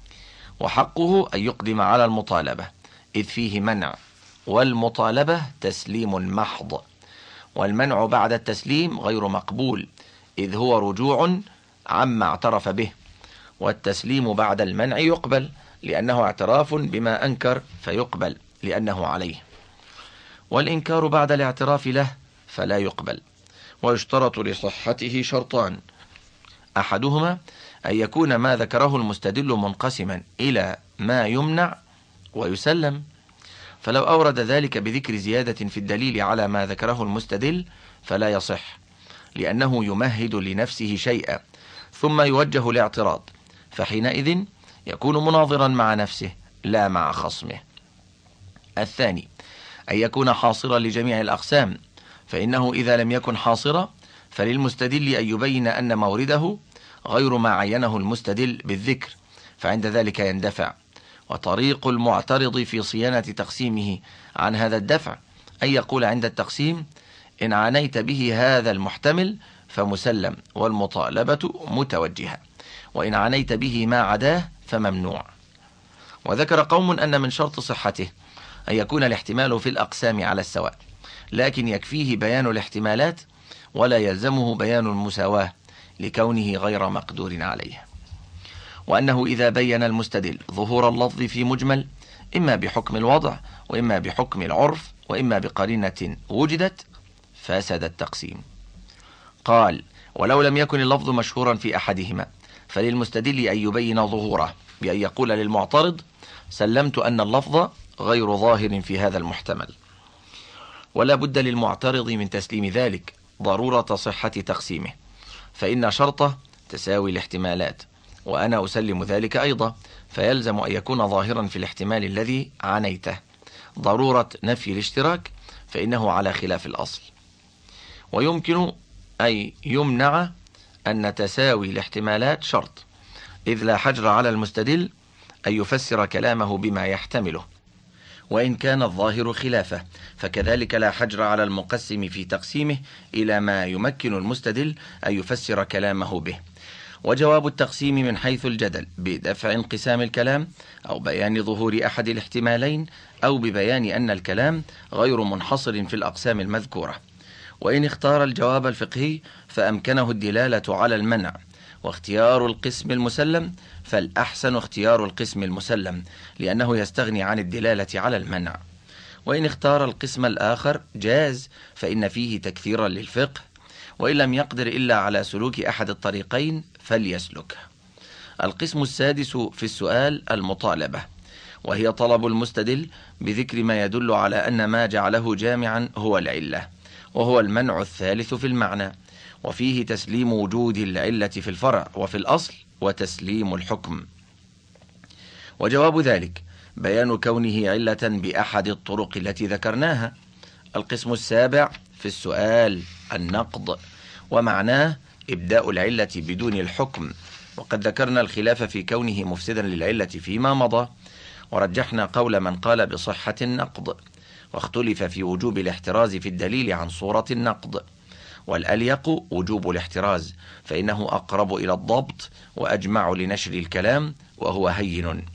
وحقه أن يقدم على المطالبة، إذ فيه منع، والمطالبة تسليم محض، والمنع بعد التسليم غير مقبول، إذ هو رجوع عما اعترف به، والتسليم بعد المنع يقبل لأنه اعتراف بما أنكر، فيقبل لأنه عليه، والإنكار بعد الاعتراف له فلا يقبل. ويشترط لصحته شرطان: أحدهما أن يكون ما ذكره المستدل منقسما إلى ما يمنع ويسلم، فلو أورد ذلك بذكر زيادة في الدليل على ما ذكره المستدل فلا يصح، لأنه يمهد لنفسه شيئا ثم يوجه الاعتراض، فحينئذ يكون مناظرا مع نفسه لا مع خصمه. الثاني أن يكون حاصرا لجميع الأقسام، فإنه إذا لم يكن حاصرا فللمستدل أن يبين أن مورده غير ما عينه المستدل بالذكر، فعند ذلك يندفع. وطريق المعترض في صيانة تقسيمه عن هذا الدفع أن يقول عند التقسيم: إن عانيت به هذا المحتمل فمسلم والمطالبة متوجهة، وإن عانيت به ما عداه فممنوع. وذكر قوم أن من شرط صحته أن يكون الاحتمال في الأقسام على السواء، لكن يكفيه بيان الاحتمالات ولا يلزمه بيان المساواة لكونه غير مقدور عليه. وأنه إذا بين المستدل ظهور اللفظ في مجمل إما بحكم الوضع وإما بحكم العرف وإما بقرينة وجدت فسد التقسيم. قال: ولو لم يكن اللفظ مشهورا في أحدهما فللمستدل أن يبين ظهوره بأن يقول للمعترض: سلمت أن اللفظ غير ظاهر في هذا المحتمل. ولا بد للمعترض من تسليم ذلك ضرورة صحة تقسيمه، فإن شرطه تساوي الاحتمالات، وأنا أسلم ذلك أيضا، فيلزم أن يكون ظاهرا في الاحتمال الذي عنيته. ضرورة نفي الاشتراك فإنه على خلاف الأصل. ويمكن أن يمنع أن تساوي الاحتمالات شرط، إذ لا حجر على المستدل أن يفسر كلامه بما يحتمله وإن كان الظاهر خلافه، فكذلك لا حجر على المقسم في تقسيمه إلى ما يمكن المستدل أن يفسر كلامه به. وجواب التقسيم من حيث الجدل بدفع انقسام الكلام أو بيان ظهور أحد الاحتمالين أو ببيان أن الكلام غير منحصر في الأقسام المذكورة. وإن اختار الجواب الفقهي فأمكنه الدلالة على المنع واختيار القسم المسلم، فالأحسن اختيار القسم المسلم لأنه يستغني عن الدلالة على المنع. وإن اختار القسم الآخر جاز، فإن فيه تكثيرا للفقه، وإن لم يقدر إلا على سلوك أحد الطريقين فليسلك. القسم السادس في السؤال المطالبة، وهي طلب المستدل بذكر ما يدل على أن ما جعله جامعا هو العلة، وهو المنع الثالث في المعنى، وفيه تسليم وجود العلة في الفرع وفي الأصل وتسليم الحكم. وجواب ذلك بيان كونه علة بأحد الطرق التي ذكرناها. القسم السابع في السؤال النقض، ومعناه إبداء العلة بدون الحكم، وقد ذكرنا الخلاف في كونه مفسدا للعلة فيما مضى، ورجحنا قول من قال بصحة النقض، واختلف في وجوب الاحتراز في الدليل عن صورة النقض، والأليق وجوب الاحتراز فإنه أقرب إلى الضبط وأجمع لنشر الكلام وهو هين.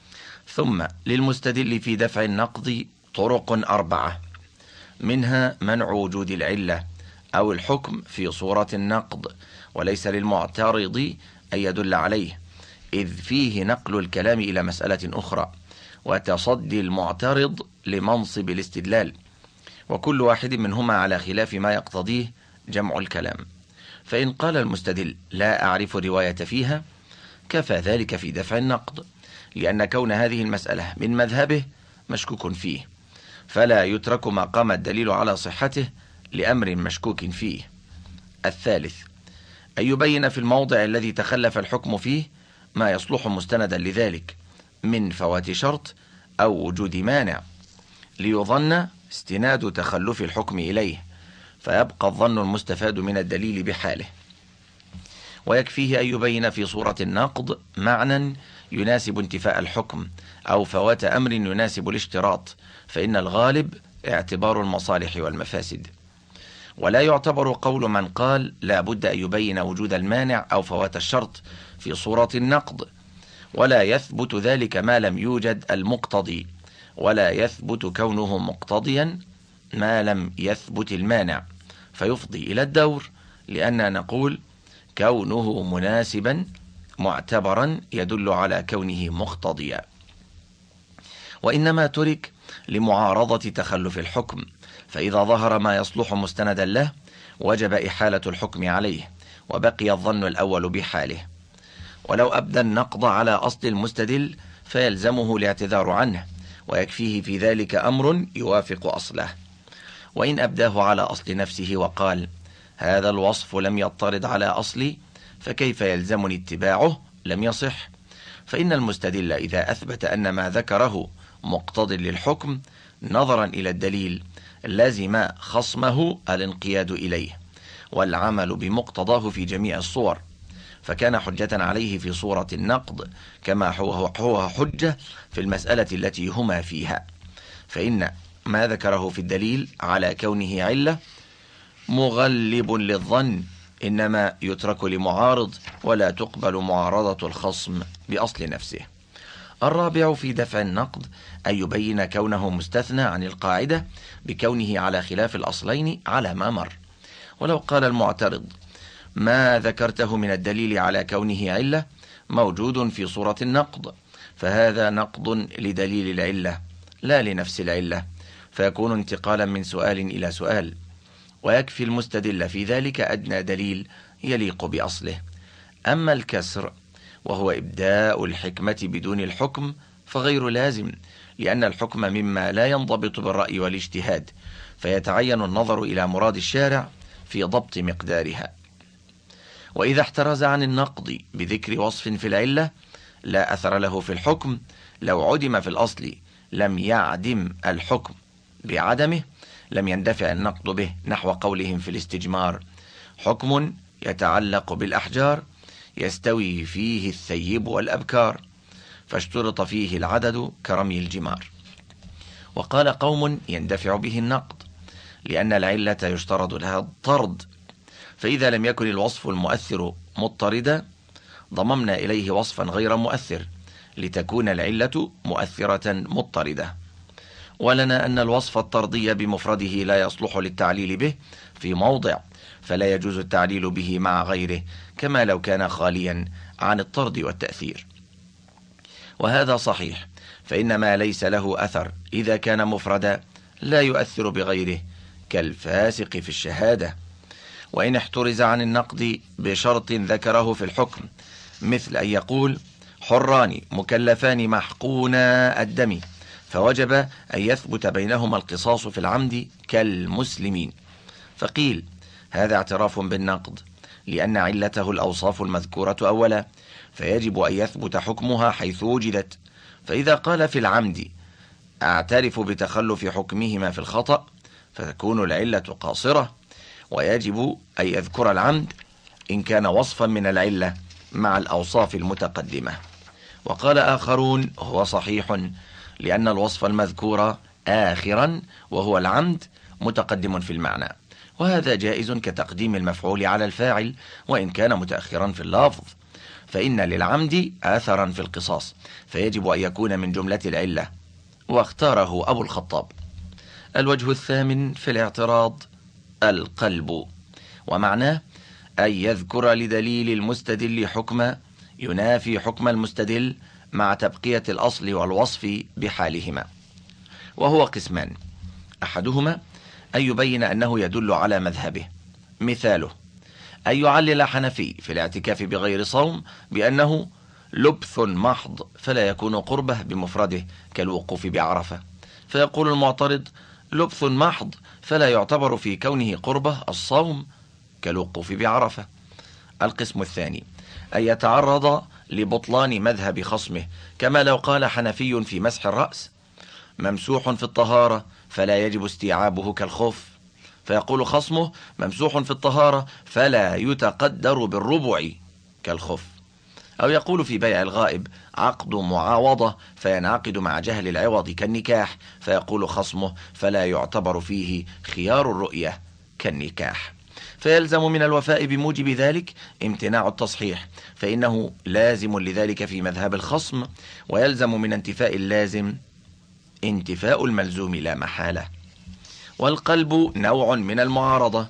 ثم للمستدل في دفع النقض طرق أربعة، منها منع وجود العلة أو الحكم في صورة النقض، وليس للمعترض أن يدل عليه، إذ فيه نقل الكلام إلى مسألة أخرى وتصدي المعترض لمنصب الاستدلال، وكل واحد منهما على خلاف ما يقتضيه جمع الكلام. فإن قال المستدل لا أعرف رواية فيها كفى ذلك في دفع النقض، لأن كون هذه المسألة من مذهبه مشكوك فيه، فلا يترك ما قام الدليل على صحته لأمر مشكوك فيه. الثالث أن يبين في الموضع الذي تخلف الحكم فيه ما يصلح مستندا لذلك من فوات شرط أو وجود مانع، ليظن استناد تخلف الحكم إليه، فيبقى الظن المستفاد من الدليل بحاله. ويكفيه أن يبين في صورة النقض معنى يناسب انتفاء الحكم أو فوات أمر يناسب الاشتراط، فإن الغالب اعتبار المصالح والمفاسد. ولا يعتبر قول من قال لا بد أن يبين وجود المانع أو فوات الشرط في صورة النقض، ولا يثبت ذلك ما لم يوجد المقتضي، ولا يثبت كونه مقتضيا ما لم يثبت المانع، فيفضي إلى الدور، لأننا نقول كونه مناسبا معتبرا يدل على كونه مقتضيا. وإنما ترك لمعارضة تخلف الحكم، فإذا ظهر ما يصلح مستندا له وجب إحالة الحكم عليه، وبقي الظن الأول بحاله. ولو أبدى النقض على أصل المستدل فيلزمه الاعتذار عنه، ويكفيه في ذلك أمر يوافق أصله. وإن أبداه على أصل نفسه وقال هذا الوصف لم يطرد على أصلي فكيف يلزمني اتباعه؟ لم يصح. فإن المستدل إذا أثبت أن ما ذكره مقتض للحكم نظرا إلى الدليل لازم خصمه الانقياد إليه والعمل بمقتضاه في جميع الصور، فكان حجة عليه في صورة النقض كما هو حجة في المسألة التي هما فيها. فإن ما ذكره في الدليل على كونه علة مغلب للظن إنما يترك لمعارض ولا تقبل معارضة الخصم بأصل نفسه. الرابع في دفع النقض أن يبين كونه مستثنى عن القاعدة بكونه على خلاف الأصلين على ما مر. ولو قال المعترض ما ذكرته من الدليل على كونه علة موجود في صورة النقض، فهذا نقض لدليل العلة لا لنفس العلة، فيكون انتقالا من سؤال إلى سؤال، ويكفي المستدل في ذلك أدنى دليل يليق بأصله. أما الكسر وهو إبداء الحكمة بدون الحكم فغير لازم، لأن الحكم مما لا ينضبط بالرأي والاجتهاد، فيتعين النظر إلى مراد الشارع في ضبط مقدارها. وإذا احترز عن النقض بذكر وصف في العلة لا أثر له في الحكم، لو عدم في الأصل لم يعدم الحكم بعدمه لم يندفع النقض به، نحو قولهم في الاستجمار حكم يتعلق بالأحجار يستوي فيه الثيب والأبكار، فاشترط فيه العدد كرمي الجمار. وقال قوم يندفع به النقض لأن العلة يشترط لها الطرد، فإذا لم يكن الوصف المؤثر مضطردا ضممنا إليه وصفا غير مؤثر لتكون العلة مؤثرة مضطردة. ولنا أن الوصف الطردي بمفرده لا يصلح للتعليل به في موضع، فلا يجوز التعليل به مع غيره كما لو كان خاليا عن الطرد والتأثير. وهذا صحيح، فإن ما ليس له أثر إذا كان مفردا لا يؤثر بغيره كالفاسق في الشهادة. وإن احترز عن النقد بشرط ذكره في الحكم، مثل أن يقول حران مكلفان محقونا الدم، فوجب أن يثبت بينهما القصاص في العمد كالمسلمين، فقيل هذا اعتراف بالنقد لأن علته الأوصاف المذكورة أولا، فيجب أن يثبت حكمها حيث وجدت. فإذا قال في العمد أعترف بتخلف حكمهما في الخطأ فتكون العلة قاصرة، ويجب أن يذكر العمد إن كان وصفا من العلة مع الأوصاف المتقدمة. وقال آخرون هو صحيح لأن الوصف المذكور آخرا وهو العمد متقدم في المعنى، وهذا جائز كتقديم المفعول على الفاعل وإن كان متأخرا في اللفظ، فإن للعمد آثرا في القصاص فيجب أن يكون من جملة العلة، واختاره أبو الخطاب. الوجه الثامن في الاعتراض القلب، ومعناه أن يذكر لدليل المستدل حكم ينافي حكم المستدل مع تبقية الأصل والوصف بحالهما، وهو قسمان: أحدهما أن يبين أنه يدل على مذهبه، مثاله أن يعلل حنفي في الاعتكاف بغير صوم بأنه لبث محض فلا يكون قربه بمفرده كالوقوف بعرفة، فيقول المعترض لبث محض فلا يعتبر في كونه قربه الصوم كالوقوف بعرفة. القسم الثاني أن يتعرض لبطلان مذهب خصمه، كما لو قال حنفي في مسح الرأس ممسوح في الطهارة فلا يجب استيعابه كالخف، فيقول خصمه ممسوح في الطهارة فلا يتقدر بالربع كالخف. أو يقول في بيع الغائب عقد معاوضة فينعقد مع جهل العوض كالنكاح، فيقول خصمه فلا يعتبر فيه خيار الرؤية كالنكاح، فيلزم من الوفاء بموجب ذلك امتناع التصحيح، فإنه لازم لذلك في مذهب الخصم، ويلزم من انتفاء اللازم انتفاء الملزوم لا محالة. والقلب نوع من المعارضة،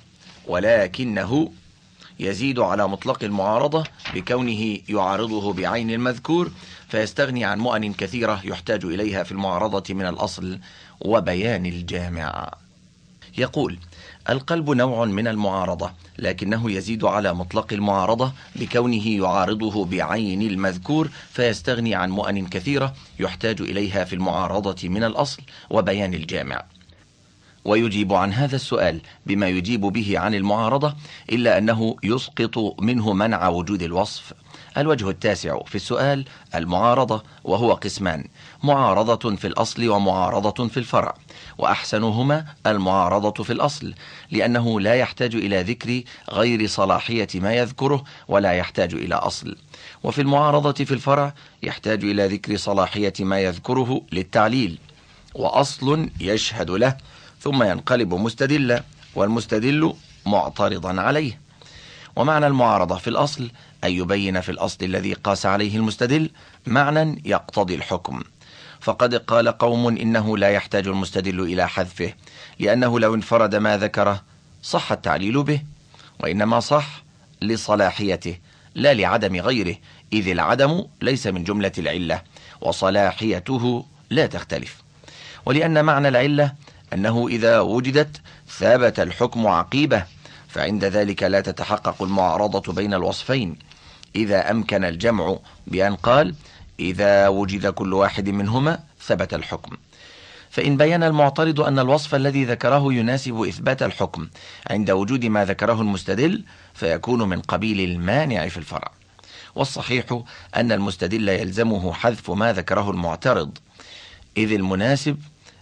ولكنه يزيد على مطلق المعارضة بكونه يعارضه بعين المذكور، فيستغني عن مؤن كثيرة يحتاج إليها في المعارضة من الأصل وبيان الجامع. يقول القلب نوع من المعارضة، لكنه يزيد على مطلق المعارضة بكونه يعارضه بعين المذكور، فيستغني عن مؤن كثيرة يحتاج إليها في المعارضة من الأصل وبيان الجامع. ويجيب عن هذا السؤال بما يجيب به عن المعارضة، إلا أنه يسقط منه منع وجود الوصف. الوجه التاسع في السؤال المعارضة، وهو قسمان: معارضة في الأصل ومعارضة في الفرع، وأحسنهما المعارضة في الأصل، لأنه لا يحتاج إلى ذكر غير صلاحية ما يذكره ولا يحتاج إلى أصل. وفي المعارضة في الفرع يحتاج إلى ذكر صلاحية ما يذكره للتعليل، وأصل يشهد له ثم ينقلب مستدلا، والمستدل معترضا عليه. ومعنى المعارضة في الأصل أن يبين في الأصل الذي قاس عليه المستدل معنى يقتضي الحكم. فقد قال قوم إنه لا يحتاج المستدل إلى حذفه، لأنه لو انفرد ما ذكره صح التعليل به، وإنما صح لصلاحيته لا لعدم غيره، إذ العدم ليس من جملة العلة وصلاحيته لا تختلف. ولأن معنى العلة أنه إذا وجدت ثابت الحكم عقيبة، فعند ذلك لا تتحقق المعارضة بين الوصفين، إذا أمكن الجمع بأن قال إذا وجد كل واحد منهما ثبت الحكم. فإن بين المعترض أن الوصف الذي ذكره يناسب إثبات الحكم عند وجود ما ذكره المستدل، فيكون من قبيل المانع في الفرع. والصحيح أن المستدل يلزمه حذف ما ذكره المعترض، إذ المناسب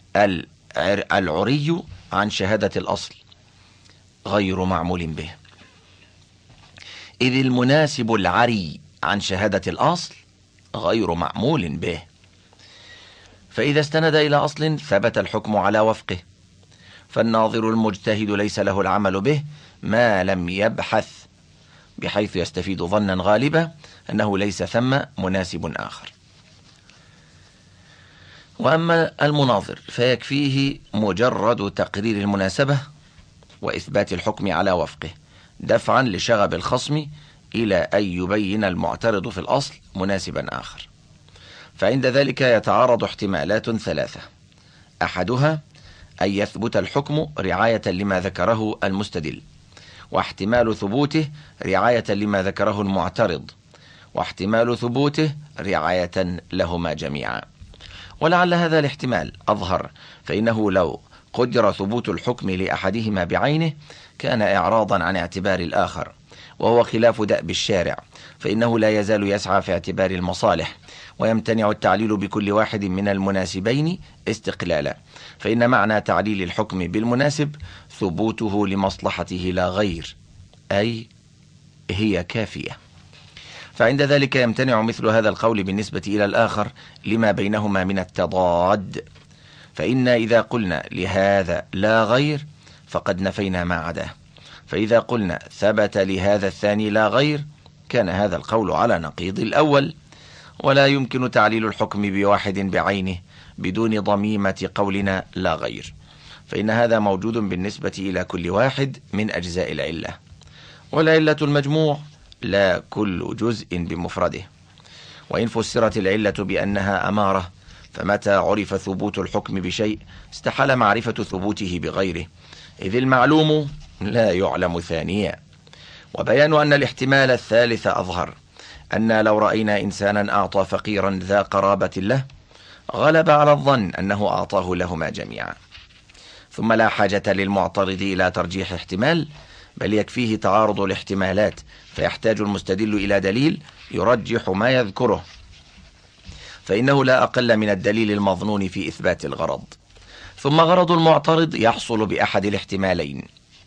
العري عن شهادة الأصل غير معمول به، إذ المناسب العري عن شهادة الأصل غير معمول به. فإذا استند إلى أصل ثبت الحكم على وفقه، فالناظر المجتهد ليس له العمل به ما لم يبحث، بحيث يستفيد ظنا غالبا أنه ليس ثم مناسب آخر. وأما المناظر فيكفيه مجرد تقرير المناسبة وإثبات الحكم على وفقه، دفعا لشغب الخصم إلى أن يبين المعترض في الأصل مناسبا آخر. فعند ذلك يتعارض احتمالات ثلاثة: أحدها أن يثبت الحكم رعاية لما ذكره المستدل، واحتمال ثبوته رعاية لما ذكره المعترض، واحتمال ثبوته رعاية لهما جميعا. ولعل هذا الاحتمال أظهر، فإنه لو قدر ثبوت الحكم لأحدهما بعينه كان إعراضا عن اعتبار الآخر، وهو خلاف دأب الشارع، فإنه لا يزال يسعى في اعتبار المصالح، ويمتنع التعليل بكل واحد من المناسبين استقلالا، فإن معنى تعليل الحكم بالمناسب ثبوته لمصلحته لا غير، أي هي كافية. فعند ذلك يمتنع مثل هذا القول بالنسبة إلى الآخر لما بينهما من التضاد، فإن إذا قلنا لهذا لا غير فقد نفينا ما عداه، فإذا قلنا ثبت لهذا الثاني لا غير كان هذا القول على نقيض الأول. ولا يمكن تعليل الحكم بواحد بعينه بدون ضميمة قولنا لا غير، فإن هذا موجود بالنسبة إلى كل واحد من أجزاء العلة، والعلة المجموع لا كل جزء بمفرده. وإن فسرت العلة بأنها أمارة، فمتى عرف ثبوت الحكم بشيء استحال معرفة ثبوته بغيره، إذ المعلوم لا يعلم ثانيا. وبيان أن الاحتمال الثالث أظهر، أن لو رأينا إنسانا أعطى فقيرا ذا قرابة له غلب على الظن أنه أعطاه لهما جميعا. ثم لا حاجة للمعترض إلى ترجيح احتمال، بل يكفيه تعارض الاحتمالات، فيحتاج المستدل إلى دليل يرجح ما يذكره، فإنه لا أقل من الدليل المظنون في إثبات الغرض. ثم غرض المعترض يحصل بأحد الاحتمالين: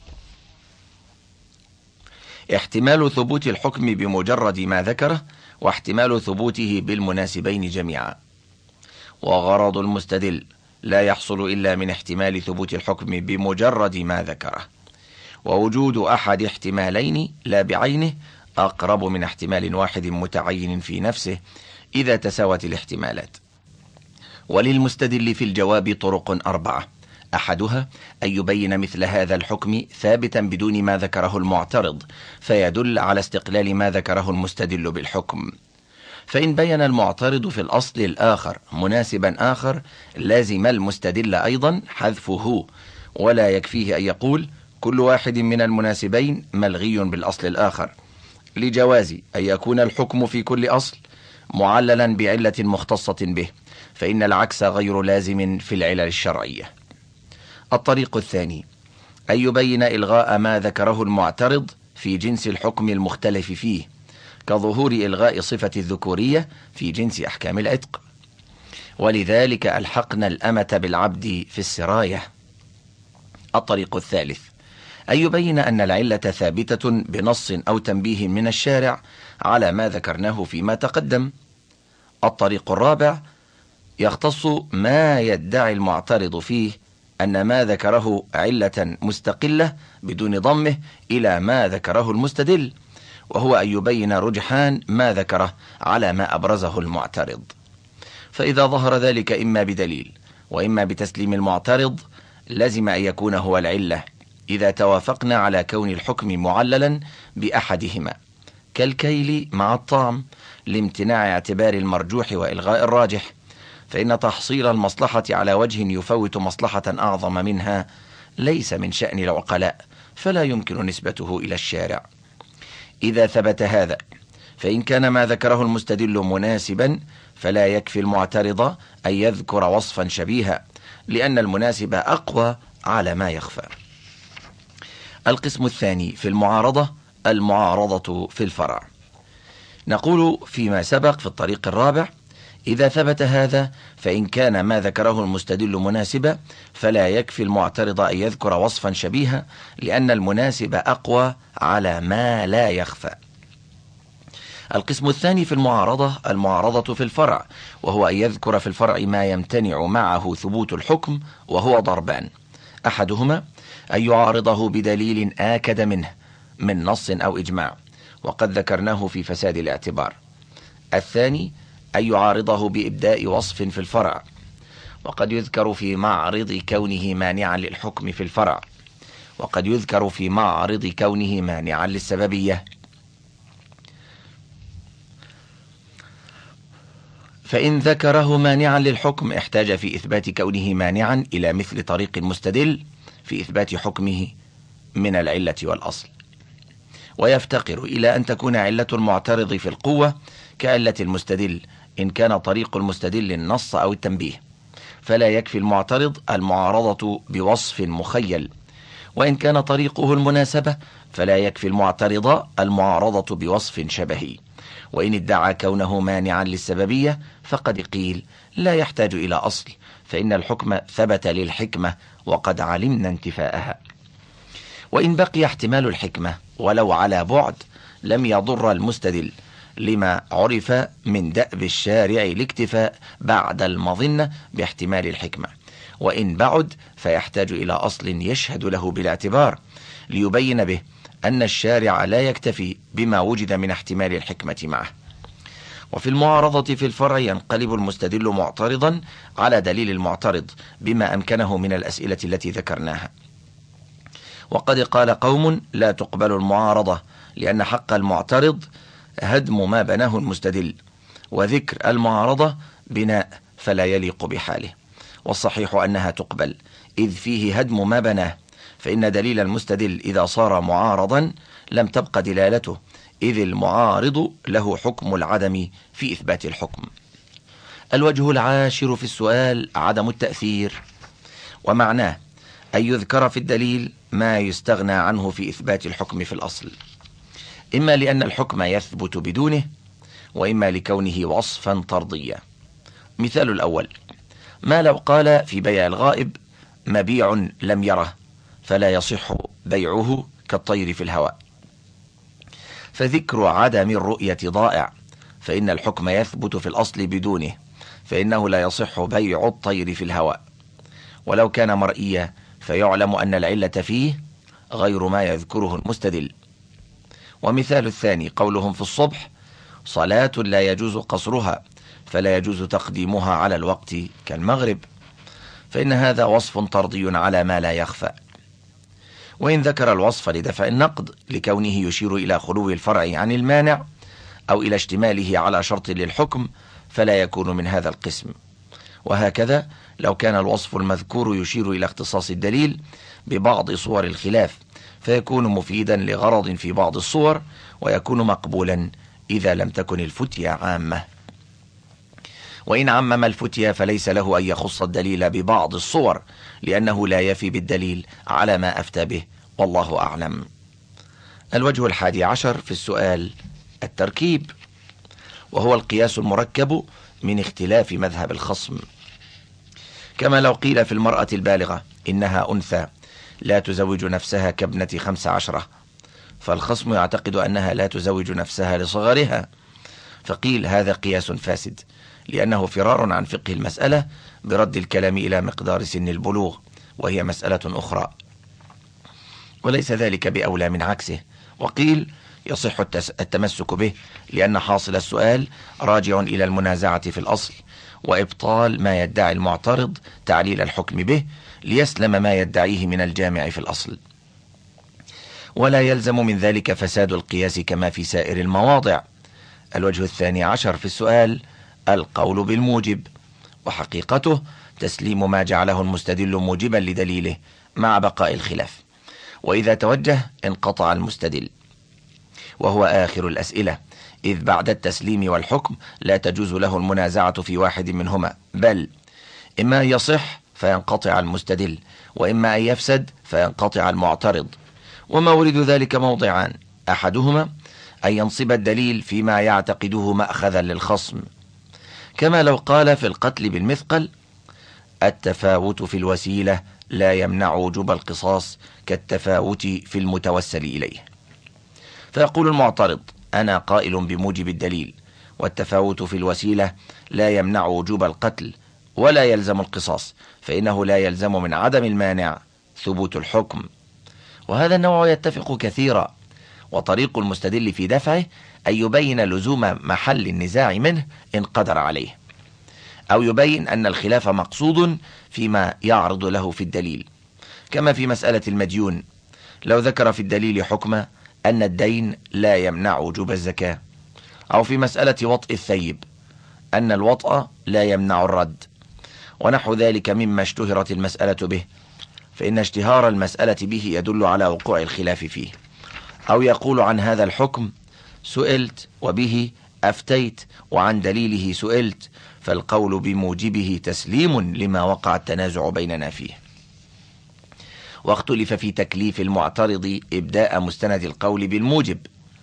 احتمال ثبوت الحكم بمجرد ما ذكره، واحتمال ثبوته بالمناسبين جميعا. وغرض المستدل لا يحصل إلا من احتمال ثبوت الحكم بمجرد ما ذكره، ووجود أحد احتمالين لا بعينه أقرب من احتمال واحد متعين في نفسه إذا تساوت الاحتمالات. وللمستدل في الجواب طرق أربعة: أحدها أن يبين مثل هذا الحكم ثابتا بدون ما ذكره المعترض، فيدل على استقلال ما ذكره المستدل بالحكم. فإن بين المعترض في الأصل الآخر مناسبا آخر لازم المستدل أيضا حذفه، ولا يكفيه أن يقول كل واحد من المناسبين ملغي بالأصل الآخر، لجواز أن يكون الحكم في كل أصل معللا بعلة مختصة به، فإن العكس غير لازم في العلل الشرعية. الطريق الثاني أن يبين إلغاء ما ذكره المعترض في جنس الحكم المختلف فيه، كظهور إلغاء صفة الذكورية في جنس أحكام العتق، ولذلك ألحقنا الأمة بالعبد في السراية. الطريق الثالث أن يبين أن العلة ثابتة بنص أو تنبيه من الشارع على ما ذكرناه فيما تقدم. الطريق الرابع يختص ما يدعي المعترض فيه أن ما ذكره علة مستقلة بدون ضمه إلى ما ذكره المستدل، وهو أن يبين رجحان ما ذكره على ما أبرزه المعترض. فإذا ظهر ذلك إما بدليل وإما بتسليم المعترض لازم أن يكون هو العلة إذا توافقنا على كون الحكم معللا بأحدهما، كالكيل مع الطعم لامتناع اعتبار المرجوح وإلغاء الراجح، فإن تحصيل المصلحة على وجه يفوت مصلحة أعظم منها ليس من شأن العقلاء، فلا يمكن نسبته إلى الشارع. إذا ثبت هذا فإن كان ما ذكره المستدل مناسبا فلا يكفي المعترض أن يذكر وصفا شبيها، لأن المناسب أقوى على ما يخفى. القسم الثاني في المعارضة المعارضة في الفرع. نقول فيما سبق في الطريق الرابع: إذا ثبت هذا فإن كان ما ذكره المستدل مناسبا فلا يكفي المعترض أن يذكر وصفا شبيها، لأن المناسب أقوى على ما لا يخفى. القسم الثاني في المعارضة المعارضة في الفرع، وهو أن يذكر في الفرع ما يمتنع معه ثبوت الحكم، وهو ضربان: أحدهما أن يعارضه بدليل آكد منه من نص أو إجماع، وقد ذكرناه في فساد الاعتبار. الثاني أن يعارضه بإبداء وصف في الفرع، وقد يذكر في معرض كونه مانعا للحكم في الفرع، وقد يذكر في معرض كونه مانعا للسببية. فإن ذكره مانعا للحكم احتاج في إثبات كونه مانعا إلى مثل طريق المستدل في إثبات حكمه من العلة والأصل، ويفتقر إلى أن تكون علة المعترض في القوة كعلة المستدل إن كان طريق المستدل النص أو التنبيه، فلا يكفي المعترض المعارضة بوصف مخيل، وإن كان طريقه المناسبة فلا يكفي المعترض المعارضة بوصف شبهي، وإن ادعى كونه مانعا للسببية فقد قيل لا يحتاج إلى أصل، فإن الحكم ثبت للحكمة وقد علمنا انتفاءها. وإن بقي احتمال الحكمة ولو على بعد لم يضر المستدل، لما عرف من دأب الشارع الاكتفاء بعد المظنة باحتمال الحكمة، وإن بعد فيحتاج إلى أصل يشهد له بالاعتبار ليبين به أن الشارع لا يكتفي بما وجد من احتمال الحكمة معه. وفي المعارضة في الفرع ينقلب المستدل معترضا على دليل المعترض بما أمكنه من الأسئلة التي ذكرناها. وقد قال قوم لا تقبل المعارضة لأن حق المعترض هدم ما بناه المستدل، وذكر المعارضة بناء فلا يليق بحاله، والصحيح أنها تقبل إذ فيه هدم ما بناه، فإن دليل المستدل إذا صار معارضا لم تبق دلالته، إذ المعارض له حكم العدم في إثبات الحكم. الوجه العاشر في السؤال عدم التأثير، ومعناه أن يذكر في الدليل ما يستغنى عنه في إثبات الحكم في الأصل، إما لأن الحكم يثبت بدونه، وإما لكونه وصفا طرديا. مثال الأول: ما لو قال في بيع الغائب مبيع لم يره فلا يصح بيعه كالطير في الهواء، فذكر عدم الرؤية ضائع، فإن الحكم يثبت في الأصل بدونه، فإنه لا يصح بيع الطير في الهواء، ولو كان مرئيا فيعلم أن العلة فيه غير ما يذكره المستدل. ومثال الثاني قولهم في الصبح صلاة لا يجوز قصرها فلا يجوز تقديمها على الوقت كالمغرب، فإن هذا وصف طردي على ما لا يخفى. وإن ذكر الوصف لدفع النقد لكونه يشير إلى خلو الفرع عن المانع أو إلى اشتماله على شرط للحكم فلا يكون من هذا القسم. وهكذا لو كان الوصف المذكور يشير إلى اختصاص الدليل ببعض صور الخلاف فيكون مفيدا لغرض في بعض الصور، ويكون مقبولا إذا لم تكن الفتية عامة. وإن عمم الفتيا فليس له أن يخص الدليل ببعض الصور، لأنه لا يفي بالدليل على ما أفتى به، والله أعلم. الوجه الحادي عشر في السؤال التركيب، وهو القياس المركب من اختلاف مذهب الخصم. كما لو قيل في المرأة البالغة إنها أنثى لا تزوج نفسها كابنة خمس عشرة، فالخصم يعتقد أنها لا تزوج نفسها لصغرها، فقيل هذا قياس فاسد، لأنه فرار عن فقه المسألة برد الكلام إلى مقدار سن البلوغ، وهي مسألة أخرى، وليس ذلك بأولى من عكسه. وقيل يصح التمسك به، لأن حاصل السؤال راجع إلى المنازعة في الأصل، وإبطال ما يدعي المعترض تعليل الحكم به ليسلم ما يدعيه من الجامع في الأصل، ولا يلزم من ذلك فساد القياس كما في سائر المواضع. الوجه الثاني عشر في السؤال القول بالموجب، وحقيقته تسليم ما جعله المستدل موجبا لدليله مع بقاء الخلاف، وإذا توجه انقطع المستدل، وهو آخر الأسئلة، إذ بعد التسليم والحكم لا تجوز له المنازعة في واحد منهما، بل إما يصح فينقطع المستدل، وإما أن يفسد فينقطع المعترض. ومورد ذلك موضعان، أحدهما أن ينصب الدليل فيما يعتقده مأخذا للخصم، كما لو قال في القتل بالمثقل التفاوت في الوسيلة لا يمنع وجوب القصاص كالتفاوت في المتوسل إليه، فيقول المعترض أنا قائل بموجب الدليل، والتفاوت في الوسيلة لا يمنع وجوب القتل ولا يلزم القصاص، فإنه لا يلزم من عدم المانع ثبوت الحكم. وهذا النوع يتفق كثيرا، وطريق المستدل في دفعه أن يبين لزوم محل النزاع منه إن قدر عليه، أو يبين أن الخلاف مقصود فيما يعرض له في الدليل، كما في مسألة المديون لو ذكر في الدليل حكم أن الدين لا يمنع وجوب الزكاة، أو في مسألة وطء الثيب أن الوطء لا يمنع الرد، ونحو ذلك مما اشتهرت المسألة به، فإن اشتهار المسألة به يدل على وقوع الخلاف فيه. أو يقول عن هذا الحكم سئلت وبه أفتيت وعن دليله سئلت، فالقول بموجبه تسليم لما وقع التنازع بيننا فيه. واختلف في تكليف المعترض إبداء مستند القول بالموجب،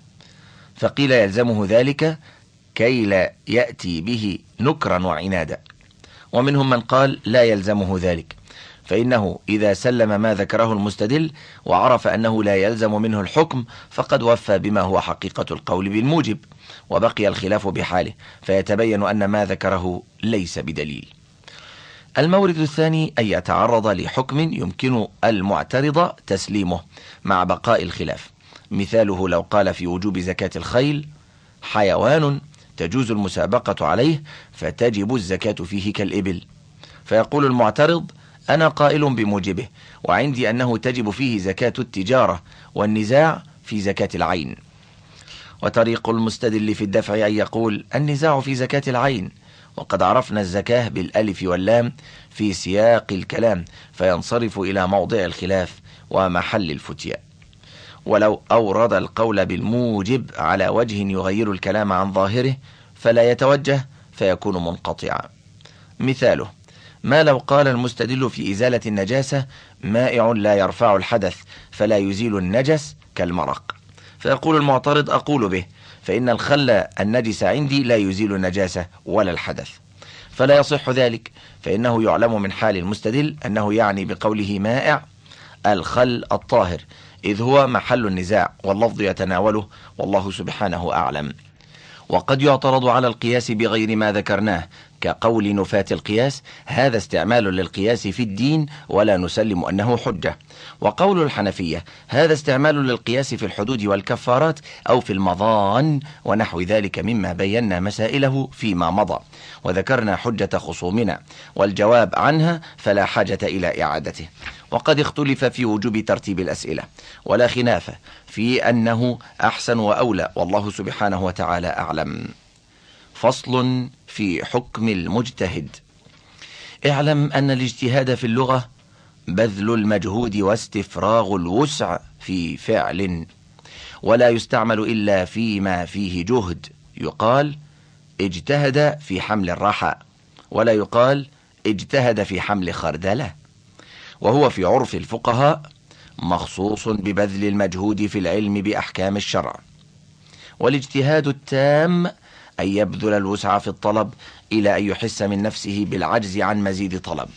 فقيل يلزمه ذلك كي لا يأتي به نكرا وعنادا، ومنهم من قال لا يلزمه ذلك، فإنه إذا سلم ما ذكره المستدل وعرف أنه لا يلزم منه الحكم فقد وفى بما هو حقيقة القول بالموجب، وبقي الخلاف بحاله، فيتبين أن ما ذكره ليس بدليل. المورد الثاني أن يتعرض لحكم يمكن المعترض تسليمه مع بقاء الخلاف، مثاله لو قال في وجوب زكاة الخيل حيوان تجوز المسابقة عليه فتجب الزكاة فيه كالإبل، فيقول المعترض أنا قائل بموجبه، وعندي أنه تجب فيه زكاة التجارة، والنزاع في زكاة العين. وطريق المستدل في الدفع أن يقول النزاع في زكاة العين، وقد عرفنا الزكاة بالألف واللام في سياق الكلام، فينصرف إلى موضع الخلاف ومحل الفتيا. ولو أورد القول بالموجب على وجه يغير الكلام عن ظاهره فلا يتوجه فيكون منقطعا. مثاله ما لو قال المستدل في إزالة النجاسة مائع لا يرفع الحدث فلا يزيل النجس كالمرق، فيقول المعترض أقول به، فإن الخل النجس عندي لا يزيل النجاسة ولا الحدث، فلا يصح ذلك، فإنه يعلم من حال المستدل أنه يعني بقوله مائع الخل الطاهر، إذ هو محل النزاع واللفظ يتناوله، والله سبحانه أعلم. وقد يعترض على القياس بغير ما ذكرناه، كقول نفاة القياس هذا استعمال للقياس في الدين ولا نسلم أنه حجة، وقول الحنفية هذا استعمال للقياس في الحدود والكفارات أو في المظان ونحو ذلك مما بينا مسائله فيما مضى، وذكرنا حجة خصومنا والجواب عنها فلا حاجة إلى إعادته. وقد اختلف في وجوب ترتيب الأسئلة، ولا خلاف في أنه أحسن وأولى، والله سبحانه وتعالى أعلم. فصل في حكم المجتهد. اعلم أن الاجتهاد في اللغة بذل المجهود واستفراغ الوسع في فعل، ولا يستعمل إلا فيما فيه جهد، يقال اجتهد في حمل الرحى، ولا يقال اجتهد في حمل خردلة. وهو في عرف الفقهاء مخصوص ببذل المجهود في العلم بأحكام الشرع. والاجتهاد التام أن يبذل الوسع في الطلب إلى أن يحس من نفسه بالعجز عن مزيد طلب.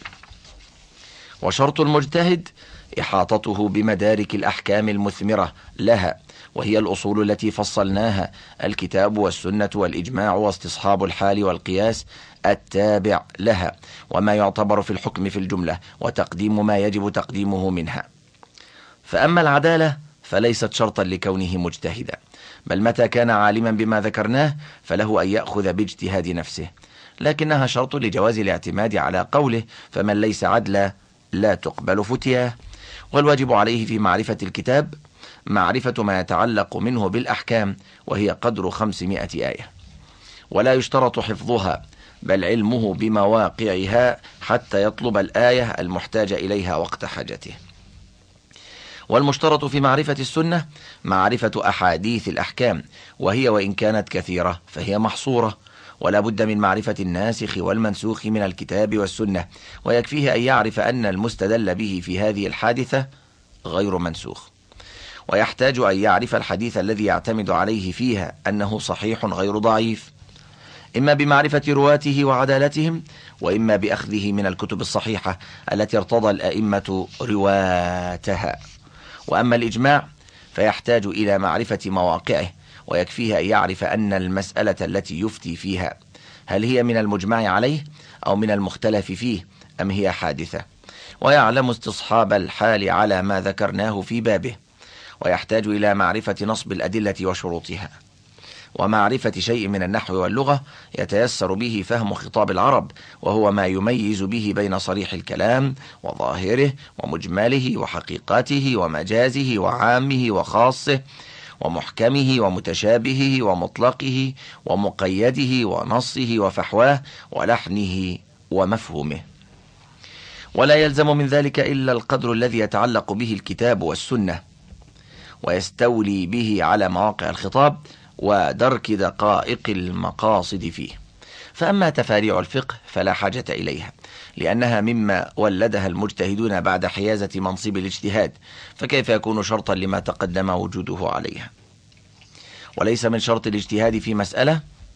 وشرط المجتهد إحاطته بمدارك الأحكام المثمرة لها، وهي الأصول التي فصلناها: الكتاب والسنة والإجماع واستصحاب الحال والقياس التابع لها، وما يعتبر في الحكم في الجملة، وتقديم ما يجب تقديمه منها. فأما العدالة فليست شرطا لكونه مجتهدا، بل متى كان عالما بما ذكرناه فله أن يأخذ باجتهاد نفسه، لكنها شرط لجواز الاعتماد على قوله: فمن ليس عدلا لا تقبل فتياه. والواجب عليه في معرفة الكتاب معرفة ما يتعلق منه بالأحكام، وهي قدر خمسمائة آية، ولا يشترط حفظها، بل علمه بمواقعها حتى يطلب الآية المحتاج إليها وقت حاجته. والمشترط في معرفة السنة معرفة أحاديث الأحكام، وهي وإن كانت كثيرة فهي محصورة، ولا بد من معرفة الناسخ والمنسوخ من الكتاب والسنة، ويكفيه أن يعرف أن المستدل به في هذه الحادثة غير منسوخ، ويحتاج أن يعرف الحديث الذي يعتمد عليه فيها أنه صحيح غير ضعيف، إما بمعرفة رواته وعدالتهم، وإما بأخذه من الكتب الصحيحة التي ارتضى الأئمة رواتها. وأما الإجماع فيحتاج إلى معرفة مواقعه، ويكفيه أن يعرف أن المسألة التي يفتي فيها هل هي من المجمع عليه أو من المختلف فيه أم هي حادثة، ويعلم استصحاب الحال على ما ذكرناه في بابه، ويحتاج إلى معرفة نصب الأدلة وشروطها، ومعرفة شيء من النحو واللغة يتيسر به فهم خطاب العرب، وهو ما يميز به بين صريح الكلام وظاهره ومجمله وحقيقته ومجازه وعامه وخاصه ومحكمه ومتشابهه ومطلقه ومقيده ونصه وفحواه ولحنه ومفهومه. ولا يلزم من ذلك إلا القدر الذي يتعلق به الكتاب والسنة، ويستولي به على مواقع الخطاب ودرك دقائق المقاصد فيه. فأما تفاريع الفقه فلا حاجة إليها، لأنها مما ولدها المجتهدون بعد حيازة منصب الاجتهاد، فكيف يكون شرطا لما تقدم وجوده عليها؟ وليس من شرط الاجتهاد في مسألة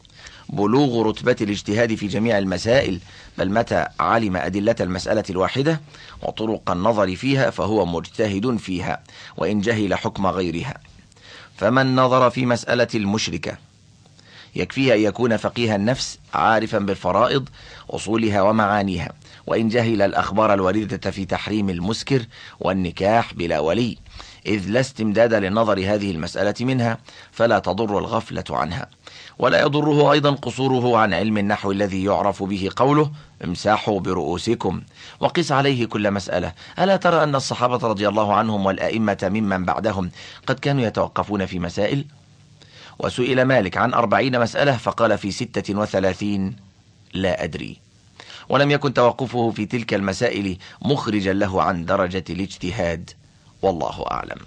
بلوغ رتبة الاجتهاد في جميع المسائل، بل متى علم أدلة المسألة الواحدة وطرق النظر فيها فهو مجتهد فيها، وإن جهل حكم غيرها. فمن نظر في مسألة المشركة يكفيه أن يكون فقيه النفس عارفا بالفرائض أصولها ومعانيها، وإن جهل الأخبار الواردة في تحريم المسكر والنكاح بلا ولي، إذ لا استمداد للنظر هذه المسألة منها، فلا تضر الغفلة عنها. ولا يضره أيضا قصوره عن علم النحو الذي يعرف به قوله: امسحوا برؤوسكم، وقس عليه كل مسألة. ألا ترى أن الصحابة رضي الله عنهم والأئمة ممن بعدهم قد كانوا يتوقفون في مسائل؟ وسئل مالك عن أربعين مسألة فقال في ستة وثلاثين لا أدري، ولم يكن توقفه في تلك المسائل مخرجا له عن درجة الاجتهاد، والله أعلم.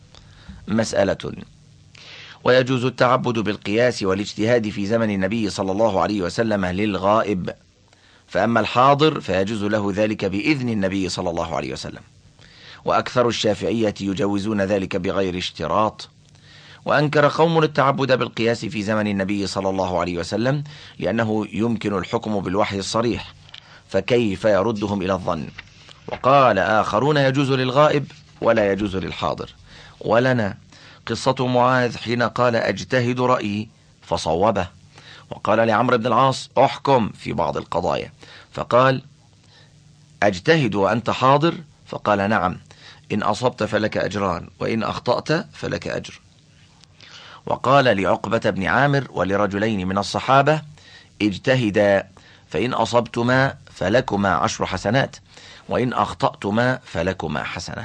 مسألة: ويجوز التعبد بالقياس والاجتهاد في زمن النبي صلى الله عليه وسلم للغائب، فأما الحاضر فيجوز له ذلك بإذن النبي صلى الله عليه وسلم، وأكثر الشافعية يجوزون ذلك بغير اشتراط. وأنكر قوم التعبد بالقياس في زمن النبي صلى الله عليه وسلم لأنه يمكن الحكم بالوحي الصريح، فكيف يردهم إلى الظن؟ وقال آخرون يجوز للغائب ولا يجوز للحاضر. ولنا قصة معاذ حين قال أجتهد رأيي فصوبه، وقال لعمرو بن العاص أحكم في بعض القضايا، فقال أجتهد وأنت حاضر؟ فقال نعم، إن أصبت فلك أجران، وإن أخطأت فلك أجر. وقال لعقبة بن عامر ولرجلين من الصحابة اجتهدا، فإن أصبتما فلكما عشر حسنات، وإن أخطأتما فلكما حسنة.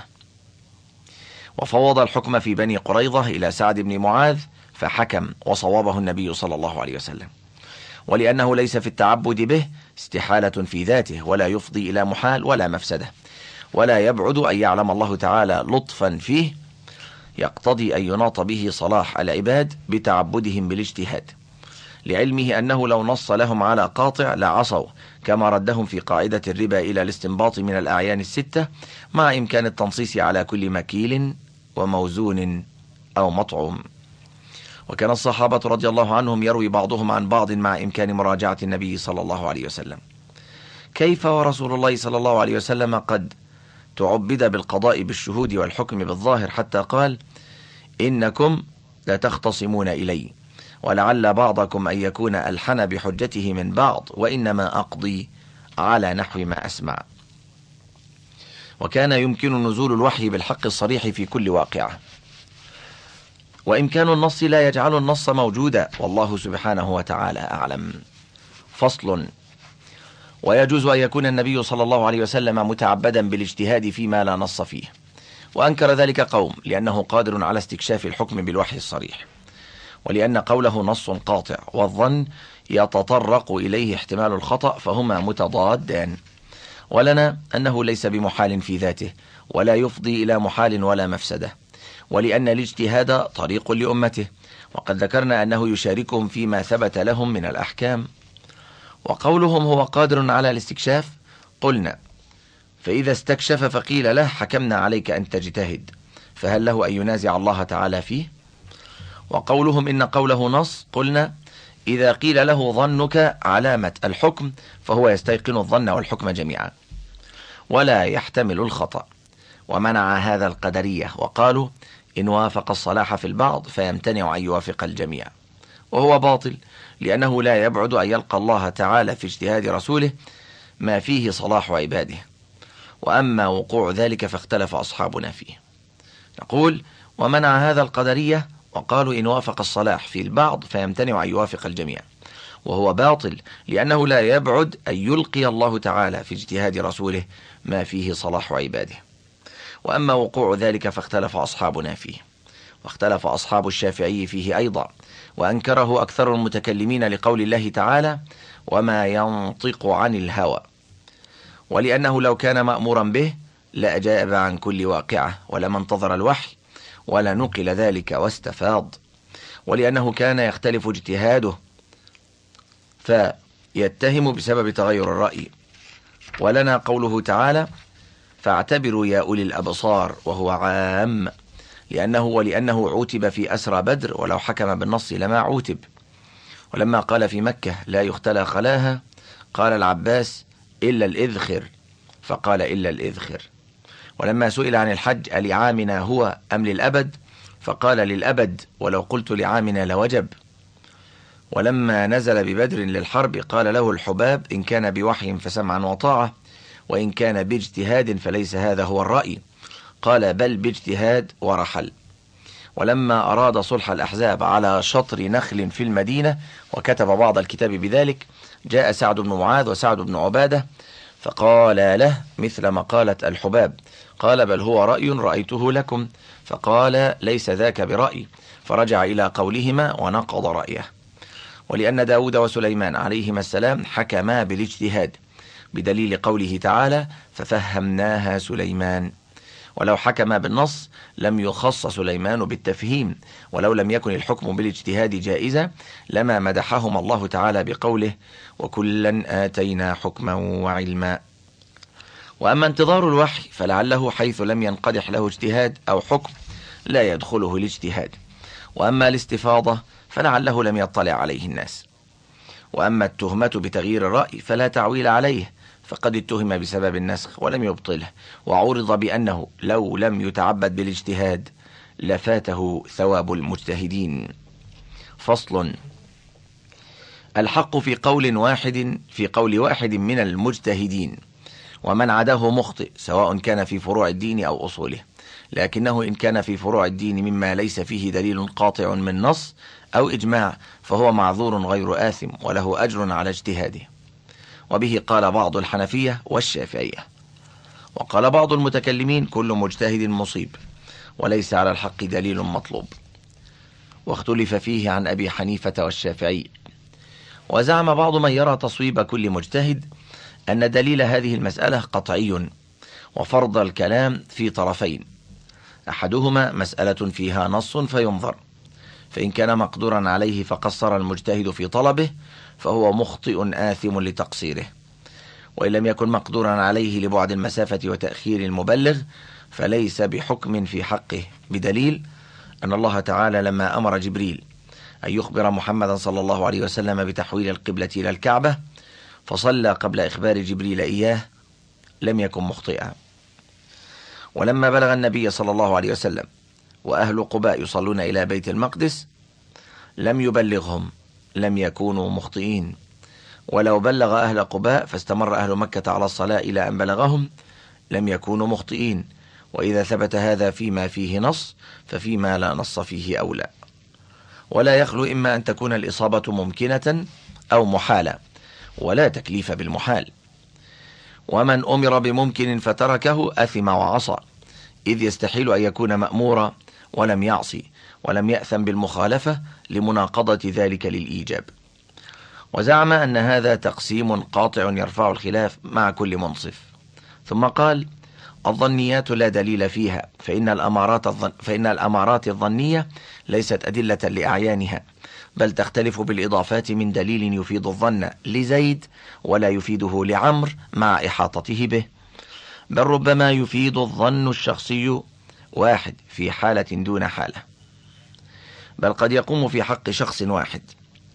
وفوض الحكم في بني قريظة إلى سعد بن معاذ فحكم، وصوابه النبي صلى الله عليه وسلم. ولأنه ليس في التعبد به استحالة في ذاته، ولا يفضي إلى محال ولا مفسدة، ولا يبعد أن يعلم الله تعالى لطفا فيه يقتضي أن يناط به صلاح العباد بتعبدهم بالاجتهاد، لعلمه أنه لو نص لهم على قاطع لعصوا، كما ردهم في قاعدة الربا إلى الاستنباط من الأعيان الستة، مع إمكان التنصيص على كل مكيل وموزون أو مطعوم. وكان الصحابة رضي الله عنهم يروي بعضهم عن بعض مع إمكان مراجعة النبي صلى الله عليه وسلم. كيف ورسول الله صلى الله عليه وسلم قد تعبد بالقضاء بالشهود والحكم بالظاهر حتى قال: إنكم لتختصمون إلي، ولعل بعضكم أن يكون ألحن بحجته من بعض، وإنما أقضي على نحو ما أسمع. وكان يمكن نزول الوحي بالحق الصريح في كل واقعة، وإمكان النص لا يجعل النص موجودا، والله سبحانه وتعالى أعلم. فصل: ويجوز أن يكون النبي صلى الله عليه وسلم متعبدا بالاجتهاد فيما لا نص فيه، وأنكر ذلك قوم لأنه قادر على استكشاف الحكم بالوحي الصريح، ولأن قوله نص قاطع والظن يتطرق إليه احتمال الخطأ، فهما متضادان. ولنا أنه ليس بمحال في ذاته، ولا يفضي إلى محال ولا مفسدة، ولأن الاجتهاد طريق لأمته، وقد ذكرنا أنه يشاركهم فيما ثبت لهم من الأحكام. وقولهم هو قادر على الاستكشاف، قلنا: فإذا استكشف فقيل له حكمنا عليك أن تجتهد، فهل له أن ينازع الله تعالى فيه؟ وقولهم إن قوله نص، قلنا: إذا قيل له ظنك علامة الحكم فهو يستيقن الظن والحكم جميعا ولا يحتمل الخطأ. ومنع هذا القدرية وقالوا إن وافق الصلاح في البعض فيمتنع أن يوافق الجميع، وهو باطل، لأنه لا يبعد أن يلقى الله تعالى في اجتهاد رسوله ما فيه صلاح عباده. وأما وقوع ذلك فاختلف أصحابنا فيه. نقول: ومنع هذا القدرية وقالوا إن وافق الصلاح في البعض فيمتنع أن يوافق الجميع، وهو باطل، لأنه لا يبعد أن يلقي الله تعالى في اجتهاد رسوله ما فيه صلاح عباده. وأما وقوع ذلك فاختلف أصحابنا فيه، واختلف أصحاب الشافعي فيه أيضا، وأنكره أكثر المتكلمين لقول الله تعالى: وما ينطق عن الهوى، ولأنه لو كان مأمورا به لأجاب عن كل واقعة ولما انتظر الوحي ولا نقل ذلك واستفاض، ولأنه كان يختلف اجتهاده فيتهم بسبب تغير الرأي. ولنا قوله تعالى: فاعتبروا يا أولي الأبصار، وهو عام، لأنه ولأنه عوتب في أسرى بدر، ولو حكم بالنص لما عوتب. ولما قال في مكة لا يختلى خلاها، قال العباس: إلا الإذخر، فقال إلا الإذخر. ولما سئل عن الحج ألعامنا هو أم للأبد، فقال للأبد، ولو قلت لعامنا لوجب. ولما نزل ببدر للحرب قال له الحباب: إن كان بوحي فسمعا وطاعة، وإن كان باجتهاد فليس هذا هو الرأي، قال بل باجتهاد، ورحل. ولما أراد صلح الأحزاب على شطر نخل في المدينة وكتب بعض الكتاب بذلك، جاء سعد بن معاذ وسعد بن عبادة فقال له مثل مقالة الحباب، قال بل هو رأي رأيته لكم، فقال ليس ذاك برأي، فرجع إلى قولهما ونقض رأيه. ولأن داود وسليمان عليهما السلام حكما بالاجتهاد، بدليل قوله تعالى: ففهمناها سليمان. ولو حكم بالنص لم يخص سليمان بالتفهيم، ولو لم يكن الحكم بالاجتهاد جائزا لما مدحهم الله تعالى بقوله: وكلا آتينا حكما وعلما. وأما انتظار الوحي فلعله حيث لم ينقدح له اجتهاد أو حكم لا يدخله الاجتهاد، وأما الاستفاضة فلعله لم يطلع عليه الناس. وأما التهمة بتغيير الرأي فلا تعويل عليه، فقد اتهم بسبب النسخ ولم يبطله، وعورض بأنه لو لم يتعبد بالاجتهاد لفاته ثواب المجتهدين. فصل: الحق في قول واحد في قول واحد من المجتهدين، ومن عداه مخطئ، سواء كان في فروع الدين أو أصوله، لكنه إن كان في فروع الدين مما ليس فيه دليل قاطع من نص أو إجماع فهو معذور غير آثم، وله أجر على اجتهاده. وبه قال بعض الحنفية والشافعية. وقال بعض المتكلمين: كل مجتهد مصيب، وليس على الحق دليل مطلوب. واختلف فيه عن أبي حنيفة والشافعي. وزعم بعض من يرى تصويب كل مجتهد أن دليل هذه المسألة قطعي، وفرض الكلام في طرفين: أحدهما مسألة فيها نص فينظر، فإن كان مقدورا عليه فقصر المجتهد في طلبه فهو مخطئ آثم لتقصيره، وإن لم يكن مقدورا عليه لبعد المسافة وتأخير المبلغ فليس بحكم في حقه، بدليل أن الله تعالى لما أمر جبريل أن يخبر محمدا صلى الله عليه وسلم بتحويل القبلة إلى الكعبة فصلى قبل إخبار جبريل إياه لم يكن مخطئا. ولما بلغ النبي صلى الله عليه وسلم وأهل قباء يصلون إلى بيت المقدس لم يبلغهم لم يكونوا مخطئين، ولو بلغ أهل قباء فاستمر أهل مكة على الصلاة إلى أن بلغهم لم يكونوا مخطئين. وإذا ثبت هذا فيما فيه نص ففيما لا نص فيه أولى. ولا يخلو إما أن تكون الإصابة ممكنة أو محالة، ولا تكليف بالمحال. ومن أمر بممكن فتركه أثم وعصى، إذ يستحيل أن يكون مأمورا ولم يعصي، ولم يأثم بالمخالفة لمناقضة ذلك للإيجاب. وزعم أن هذا تقسيم قاطع يرفع الخلاف مع كل منصف. ثم قال: الظنيات لا دليل فيها، فإن الأمارات, الظن فإن الأمارات الظنية ليست أدلة لأعيانها، بل تختلف بالإضافات من دليل يفيد الظن لزيد ولا يفيده لعمر مع إحاطته به، بل ربما يفيد الظن الشخصي واحد في حالة دون حالة، بل قد يقوم في حق شخص واحد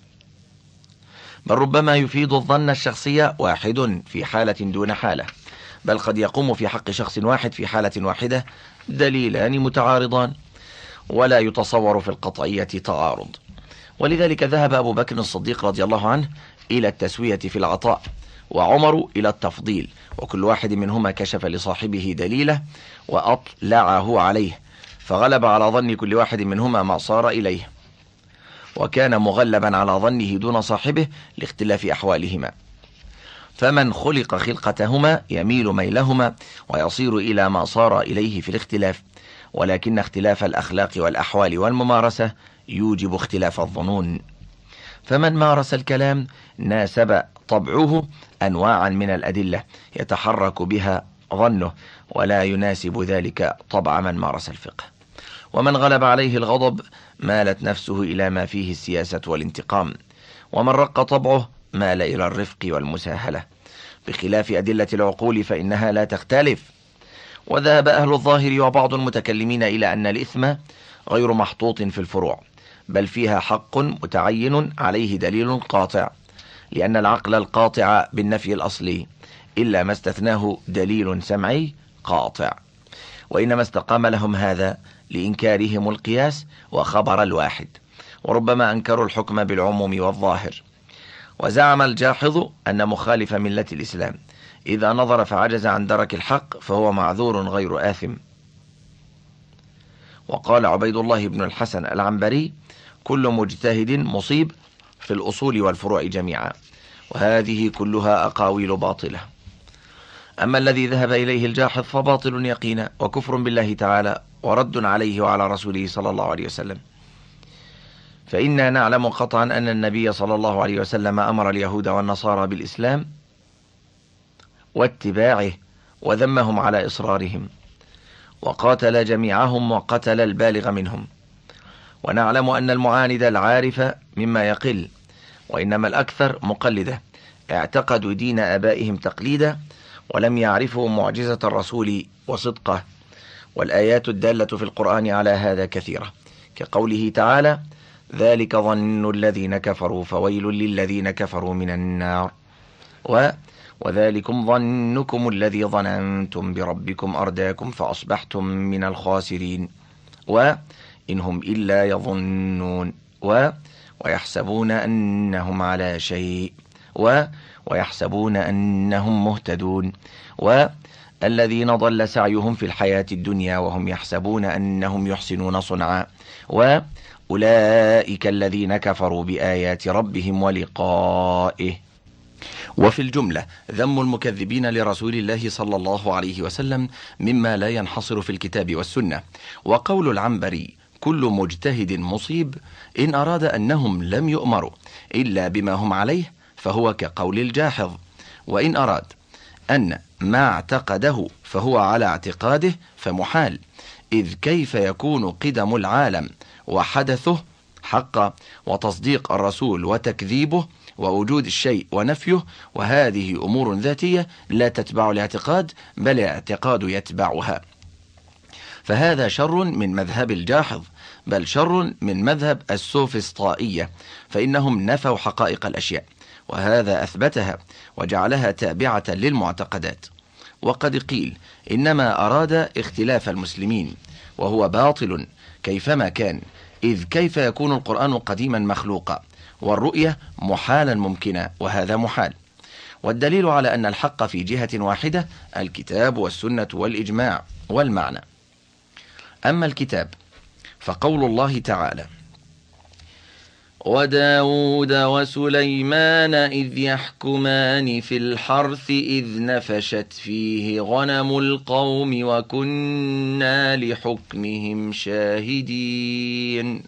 بل ربما يفيد الظن الشخصي واحد في حالة دون حالة، بل قد يقوم في حق شخص واحد في حالة واحدة دليلان متعارضان، ولا يتصور في القطعية تعارض. ولذلك ذهب أبو بكر الصديق رضي الله عنه إلى التسوية في العطاء، وعمر إلى التفضيل، وكل واحد منهما كشف لصاحبه دليله وأطلعه عليه، فغلب على ظن كل واحد منهما ما صار إليه، وكان مغلبا على ظنه دون صاحبه لاختلاف أحوالهما. فمن خلق خلقتهما يميل ميلهما ويصير إلى ما صار إليه في الاختلاف، ولكن اختلاف الأخلاق والأحوال والممارسة يوجب اختلاف الظنون. فمن مارس الكلام ناسب طبعه أنواعا من الأدلة يتحرك بها ظنه، ولا يناسب ذلك طبع من مارس الفقه. ومن غلب عليه الغضب مالت نفسه إلى ما فيه السياسة والانتقام، ومن رق طبعه مال إلى الرفق والمساهلة، بخلاف أدلة العقول فإنها لا تختلف. وذهب أهل الظاهر وبعض المتكلمين إلى أن الإثم غير محطوط في الفروع، بل فيها حق متعين عليه دليل قاطع، لأن العقل القاطع بالنفي الأصلي إلا ما استثناه دليل سمعي قاطع، وإنما استقام لهم هذا لإنكارهم القياس وخبر الواحد، وربما أنكروا الحكم بالعموم والظاهر. وزعم الجاحظ أن مخالف ملة الإسلام إذا نظر فعجز عن درك الحق فهو معذور غير آثم. وقال عبيد الله بن الحسن العنبري: كل مجتهد مصيب في الأصول والفروع جميعا، وهذه كلها أقاويل باطلة. أما الذي ذهب إليه الجاحظ فباطل يقينا، وكفر بالله تعالى، ورد عليه وعلى رسوله صلى الله عليه وسلم. فإنا نعلم قطعا أن النبي صلى الله عليه وسلم أمر اليهود والنصارى بالإسلام واتباعه، وذمهم على إصرارهم، وقاتل جميعهم وقتل البالغ منهم. ونعلم أن المعاند العارف مما يقل، وإنما الأكثر مقلدة اعتقدوا دين آبائهم تقليدا، ولم يعرفوا معجزة الرسول وصدقه. والآيات الدالة في القرآن على هذا كثيرة، كقوله تعالى: ذلك ظن الذين كفروا فويل للذين كفروا من النار، و وذلكم ظنكم الذي ظننتم بربكم أرداكم فأصبحتم من الخاسرين، وإنهم إلا يظنون، و ويحسبون أنهم على شيء، و ويحسبون أنهم مهتدون، والذين ضل سعيهم في الحياة الدنيا وهم يحسبون أنهم يحسنون صنعا، وأولئك الذين كفروا بآيات ربهم ولقائه. وفي الجملة ذم المكذبين لرسول الله صلى الله عليه وسلم مما لا ينحصر في الكتاب والسنة. وقول العنبري: كل مجتهد مصيب، إن أراد أنهم لم يؤمروا إلا بما هم عليه فهو كقول الجاحظ، وإن أراد أن ما اعتقده فهو على اعتقاده فمحال، إذ كيف يكون قدم العالم وحدثه حق وتصديق الرسول وتكذيبه ووجود الشيء ونفيه، وهذه أمور ذاتية لا تتبع الاعتقاد، بل الاعتقاد يتبعها. فهذا شر من مذهب الجاحظ، بل شر من مذهب السوفسطائية، فإنهم نفوا حقائق الأشياء، وهذا أثبتها وجعلها تابعة للمعتقدات. وقد قيل إنما أراد اختلاف المسلمين، وهو باطل كيفما كان، إذ كيف يكون القرآن قديما مخلوقا والرؤية محالا ممكنا، وهذا محال. والدليل على أن الحق في جهة واحدة الكتاب والسنة والإجماع والمعنى. أما الكتاب فقول الله تعالى: وداود وسليمان إذ يحكمان في الحرث إذ نفشت فيه غنم القوم وكنا لحكمهم شاهدين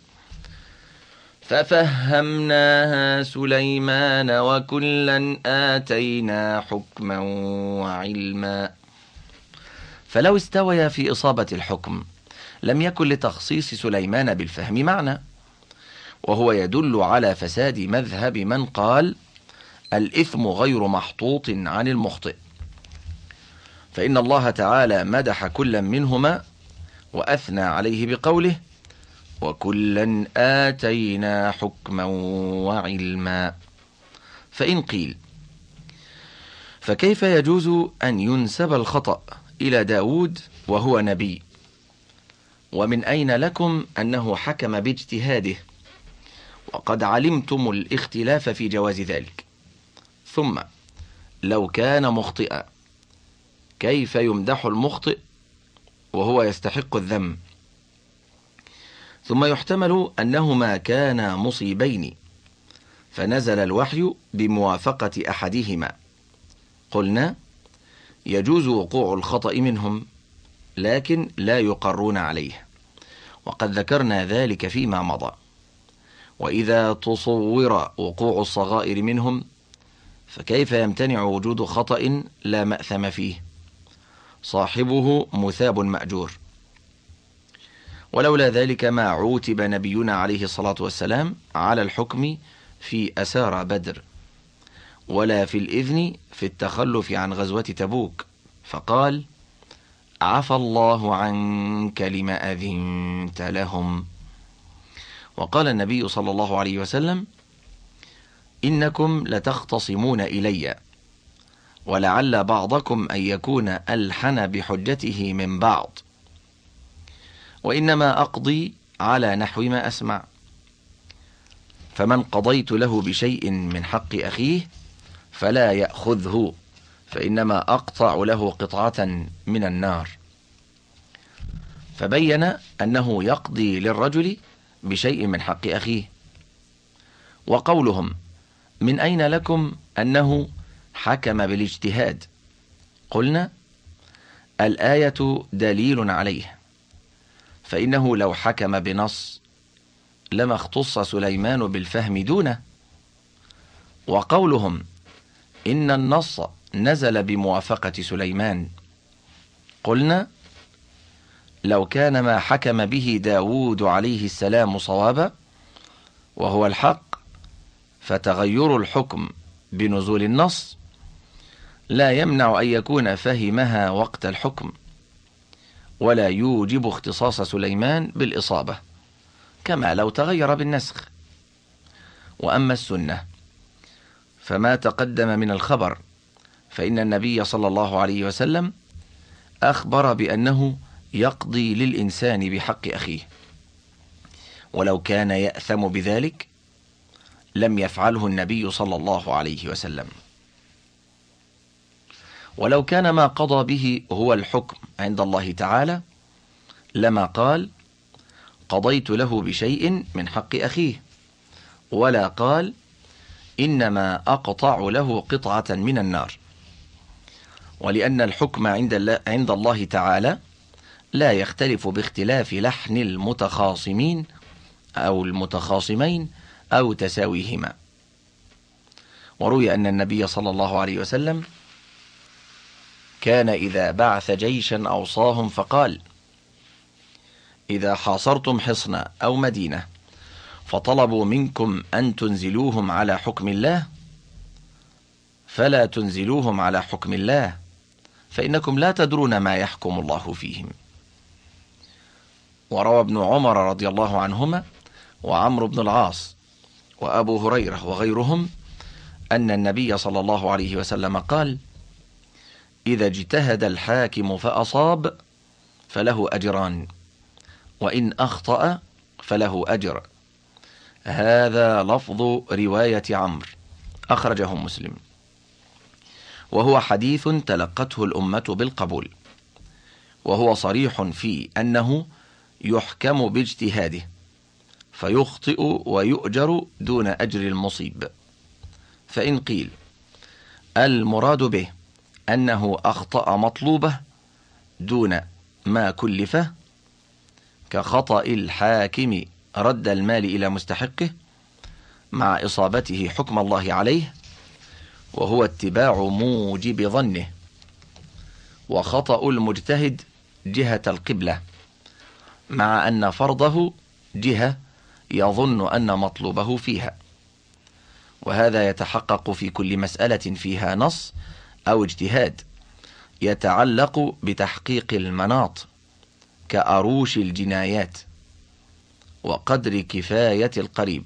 ففهمناها سليمان وكلا آتينا حكما وعلما. فلو استويا في إصابة الحكم لم يكن لتخصيص سليمان بالفهم معنى، وهو يدل على فساد مذهب من قال الإثم غير محطوط عن المخطئ، فإن الله تعالى مدح كلا منهما وأثنى عليه بقوله: وكلا آتينا حكما وعلما. فإن قيل فكيف يجوز أن ينسب الخطأ إلى داود وهو نبي؟ ومن أين لكم أنه حكم باجتهاده؟ وقد علمتم الاختلاف في جواز ذلك. ثم لو كان مخطئا كيف يمدح المخطئ وهو يستحق الذم؟ ثم يحتمل أنهما كانا مصيبين فنزل الوحي بموافقة أحدهما. قلنا يجوز وقوع الخطأ منهم، لكن لا يقرون عليه، وقد ذكرنا ذلك فيما مضى. وإذا تصور وقوع الصغائر منهم فكيف يمتنع وجود خطأ لا مأثم فيه؟ صاحبه مثاب مأجور. ولولا ذلك ما عوتب نبينا عليه الصلاة والسلام على الحكم في أسارى بدر، ولا في الإذن في التخلف عن غزوة تبوك، فقال: عفى الله عنك لما أذنت لهم. وقال النبي صلى الله عليه وسلم: إنكم لتختصمون إلي، ولعل بعضكم أن يكون ألحن بحجته من بعض، وإنما أقضي على نحو ما أسمع، فمن قضيت له بشيء من حق أخيه فلا يأخذه، فإنما أقطع له قطعة من النار. فبين أنه يقضي للرجل بشيء من حق أخيه. وقولهم: من أين لكم أنه حكم بالاجتهاد؟ قلنا: الآية دليل عليه، فإنه لو حكم بنص لما اختص سليمان بالفهم دونه. وقولهم إن النص نزل بموافقة سليمان، قلنا: لو كان ما حكم به داود عليه السلام صوابا وهو الحق، فتغير الحكم بنزول النص لا يمنع أن يكون فهمها وقت الحكم، ولا يوجب اختصاص سليمان بالإصابة، كما لو تغير بالنسخ. وأما السنة فما تقدم من الخبر، فإن النبي صلى الله عليه وسلم أخبر بأنه يقضي للإنسان بحق أخيه، ولو كان يأثم بذلك لم يفعله النبي صلى الله عليه وسلم. ولو كان ما قضى به هو الحكم عند الله تعالى لما قال: قضيت له بشيء من حق أخيه، ولا قال: إنما أقطع له قطعة من النار. ولأن الحكم عند الله تعالى لا يختلف باختلاف لحن المتخاصمين أو المتخاصمين أو تساويهما. وروي أن النبي صلى الله عليه وسلم كان إذا بعث جيشا أوصاهم فقال: إذا حاصرتم حصنا أو مدينة فطلبوا منكم أن تنزلوهم على حكم الله، فلا تنزلوهم على حكم الله، فإنكم لا تدرون ما يحكم الله فيهم. وروى ابن عمر رضي الله عنهما وعمرو بن العاص وأبو هريرة وغيرهم أن النبي صلى الله عليه وسلم قال: إذا اجتهد الحاكم فأصاب فله أجران، وإن أخطأ فله أجر. هذا لفظ رواية عمرو، أخرجه مسلم، وهو حديث تلقته الأمة بالقبول، وهو صريح في أنه يحكم باجتهاده فيخطئ ويؤجر دون أجر المصيب. فإن قيل المراد به أنه أخطأ مطلوبة دون ما كلفه، كخطأ الحاكم رد المال إلى مستحقه مع إصابته حكم الله عليه، وهو اتباع موجب ظنه، وخطأ المجتهد جهة القبلة مع أن فرضه جهة يظن أن مطلوبه فيها، وهذا يتحقق في كل مسألة فيها نص أو اجتهاد يتعلق بتحقيق المناط كأروش الجنايات وقدر كفاية القريب،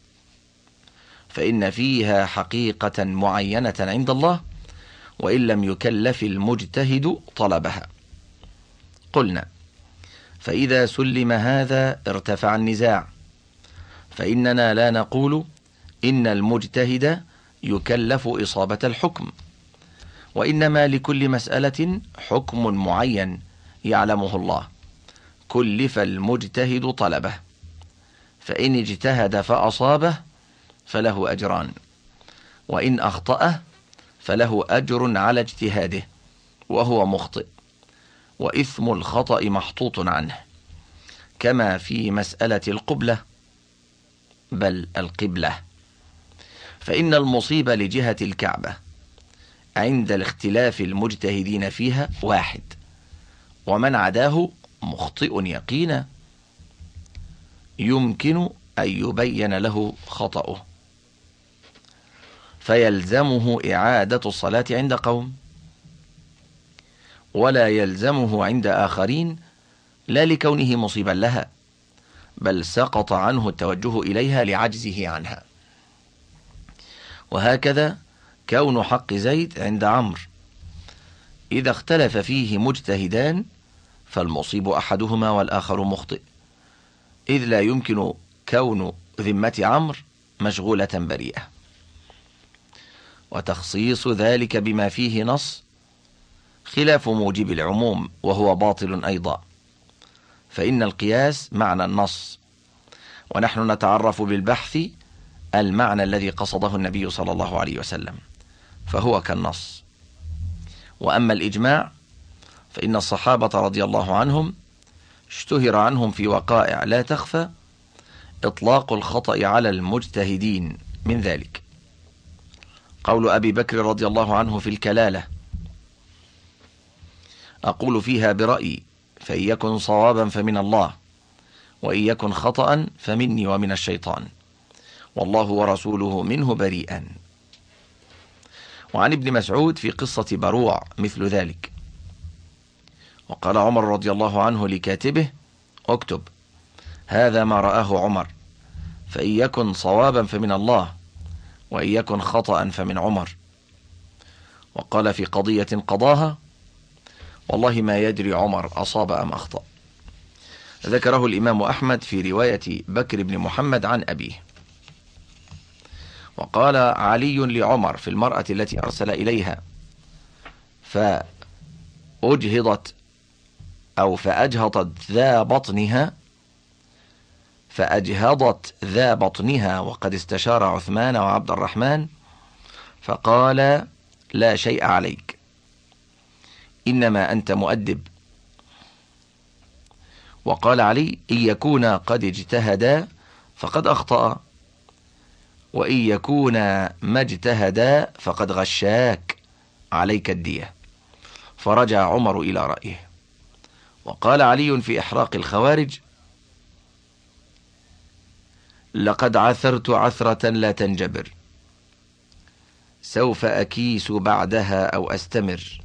فإن فيها حقيقة معينة عند الله وإن لم يكلف المجتهد طلبها. قلنا: فإذا سلم هذا ارتفع النزاع، فإننا لا نقول إن المجتهد يكلف إصابة الحكم، وإنما لكل مسألة حكم معين يعلمه الله كلف المجتهد طلبه، فإن اجتهد فأصابه فله أجران، وإن أخطأه فله أجر على اجتهاده وهو مخطئ، وإثم الخطأ محطوط عنه، كما في مسألة القبلة بل القبلة، فإن المصيب لجهة الكعبة عند الاختلاف المجتهدين فيها واحد، ومن عداه مخطئ يقينا يمكن أن يبين له خطأه، فيلزمه إعادة الصلاة عند قوم، ولا يلزمه عند آخرين، لا لكونه مصيبا لها، بل سقط عنه التوجه إليها لعجزه عنها. وهكذا كون حق زيد عند عمرو، إذا اختلف فيه مجتهدان فالمصيب أحدهما والآخر مخطئ، إذ لا يمكن كون ذمة عمرو مشغولة بريئة. وتخصيص ذلك بما فيه نص خلاف موجب العموم، وهو باطل أيضا، فإن القياس معنى النص، ونحن نتعرف بالبحث المعنى الذي قصده النبي صلى الله عليه وسلم، فهو كالنص. وأما الإجماع فإن الصحابة رضي الله عنهم اشتهر عنهم في وقائع لا تخفى إطلاق الخطأ على المجتهدين، من ذلك قول أبي بكر رضي الله عنه في الكلالة: أقول فيها برأيي، فإن يكن صوابا فمن الله، وإن يكن خطأ فمني ومن الشيطان، والله ورسوله منه بريئا. وعن ابن مسعود في قصة بروع مثل ذلك. وقال عمر رضي الله عنه لكاتبه: اكتب هذا ما رآه عمر، فإن يكن صوابا فمن الله، وإن يكن خطأ فمن عمر. وقال في قضية قضاها: والله ما يدري عمر أصاب أم أخطأ. ذكره الإمام أحمد في رواية بكر بن محمد عن أبيه. وقال علي لعمر في المرأة التي أرسل إليها فأجهضت أو فأجهضت ذا بطنها فأجهضت ذا بطنها وقد استشار عثمان وعبد الرحمن، فقال: لا شيء عليك، إنما أنت مؤدب. وقال علي: إن يكونا قد اجتهدا فقد أخطأ، وإن يكونا ما اجتهدا فقد غشاك، عليك الدية. فرجع عمر إلى رأيه. وقال علي في إحراق الخوارج: لقد عثرت عثرة لا تنجبر، سوف أكيس بعدها أو أستمر،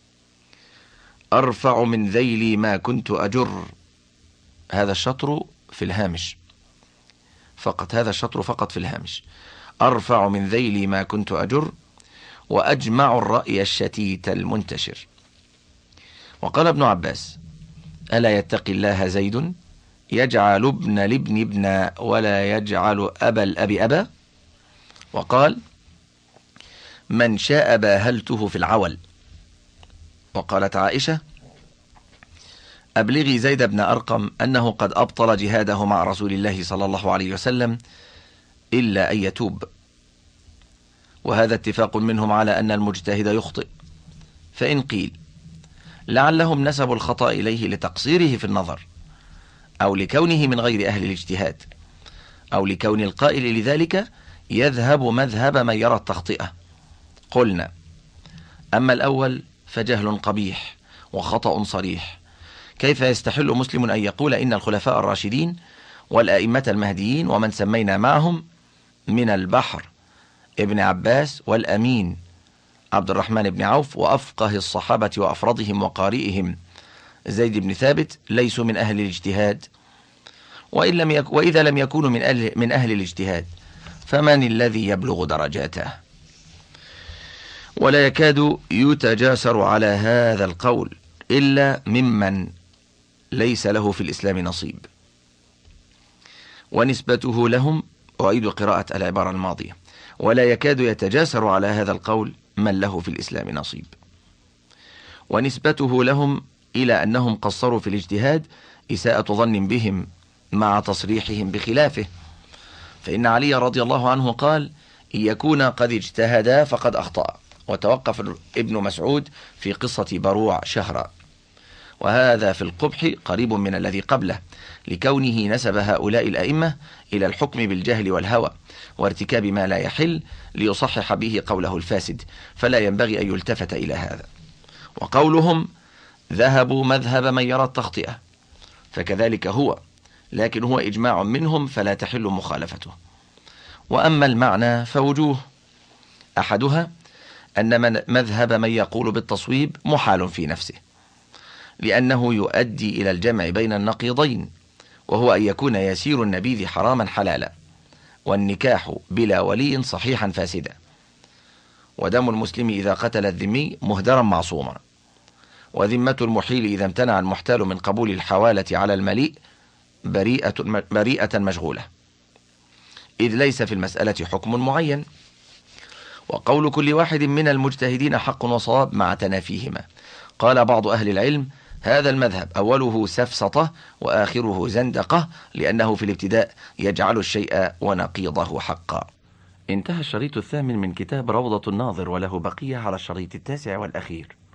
أرفع من ذيلي ما كنت أجر. هذا الشطر في الهامش فقط، هذا الشطر فقط في الهامش. أرفع من ذيلي ما كنت أجر، وأجمع الرأي الشتيت المنتشر. وقال ابن عباس: ألا يتقي الله زيد، يجعل ابن لابن ابنا ولا يجعل أبا الأب أبا. وقال: من شاء باهلته في العول. وقالت عائشة: أبلغي زيد بن أرقم أنه قد أبطل جهاده مع رسول الله صلى الله عليه وسلم إلا أن يتوب. وهذا اتفاق منهم على أن المجتهد يخطئ. فإن قيل لعلهم نسبوا الخطأ إليه لتقصيره في النظر، أو لكونه من غير أهل الاجتهاد، أو لكون القائل لذلك يذهب مذهب من يرى التخطئة، قلنا: أما الأول فجهل قبيح وخطأ صريح. كيف يستحل مسلم أن يقول إن الخلفاء الراشدين والأئمة المهديين ومن سمينا معهم من البحر ابن عباس والأمين عبد الرحمن بن عوف وأفقه الصحابة وأفرضهم وقارئهم زيد بن ثابت ليسوا من أهل الاجتهاد؟ وإن لم يك وإذا لم يكونوا من أهل, من أهل الاجتهاد، فمن الذي يبلغ درجاته؟ ولا يكاد يتجاسر على هذا القول إلا ممن ليس له في الإسلام نصيب. ونسبته لهم، أعيد قراءة العبارة الماضية: ولا يكاد يتجاسر على هذا القول من له في الإسلام نصيب. ونسبته لهم إلى أنهم قصروا في الاجتهاد إساءة ظن بهم مع تصريحهم بخلافه. فإن علي رضي الله عنه قال: إن يكون قد اجتهدا فقد أخطأ. وتوقف ابن مسعود في قصة بروع شهرا. وهذا في القبح قريب من الذي قبله، لكونه نسب هؤلاء الأئمة إلى الحكم بالجهل والهوى وارتكاب ما لا يحل ليصحح به قوله الفاسد، فلا ينبغي أن يلتفت إلى هذا. وقولهم: ذهبوا مذهب من يرى التخطئة، فكذلك هو، لكن هو إجماع منهم فلا تحل مخالفته. وأما المعنى فوجوه: أحدها أن من مذهب من يقول بالتصويب محال في نفسه، لأنه يؤدي إلى الجمع بين النقيضين، وهو أن يكون يسير النبيذ حراما حلالا، والنكاح بلا ولي صحيحا فاسدا، ودم المسلم إذا قتل الذمي مهدرا معصوما، وذمة المحيل إذا امتنع المحتال من قبول الحوالة على المليء بريئة, بريئة مشغولة، إذ ليس في المسألة حكم معين. وقول كل واحد من المجتهدين حق وصواب مع تنافيهما. قال بعض أهل العلم: هذا المذهب أوله سفسطة وآخره زندقة، لأنه في الابتداء يجعل الشيء ونقيضه حقا. انتهى الشريط الثامن من كتاب روضة الناظر، وله بقية على الشريط التاسع والأخير.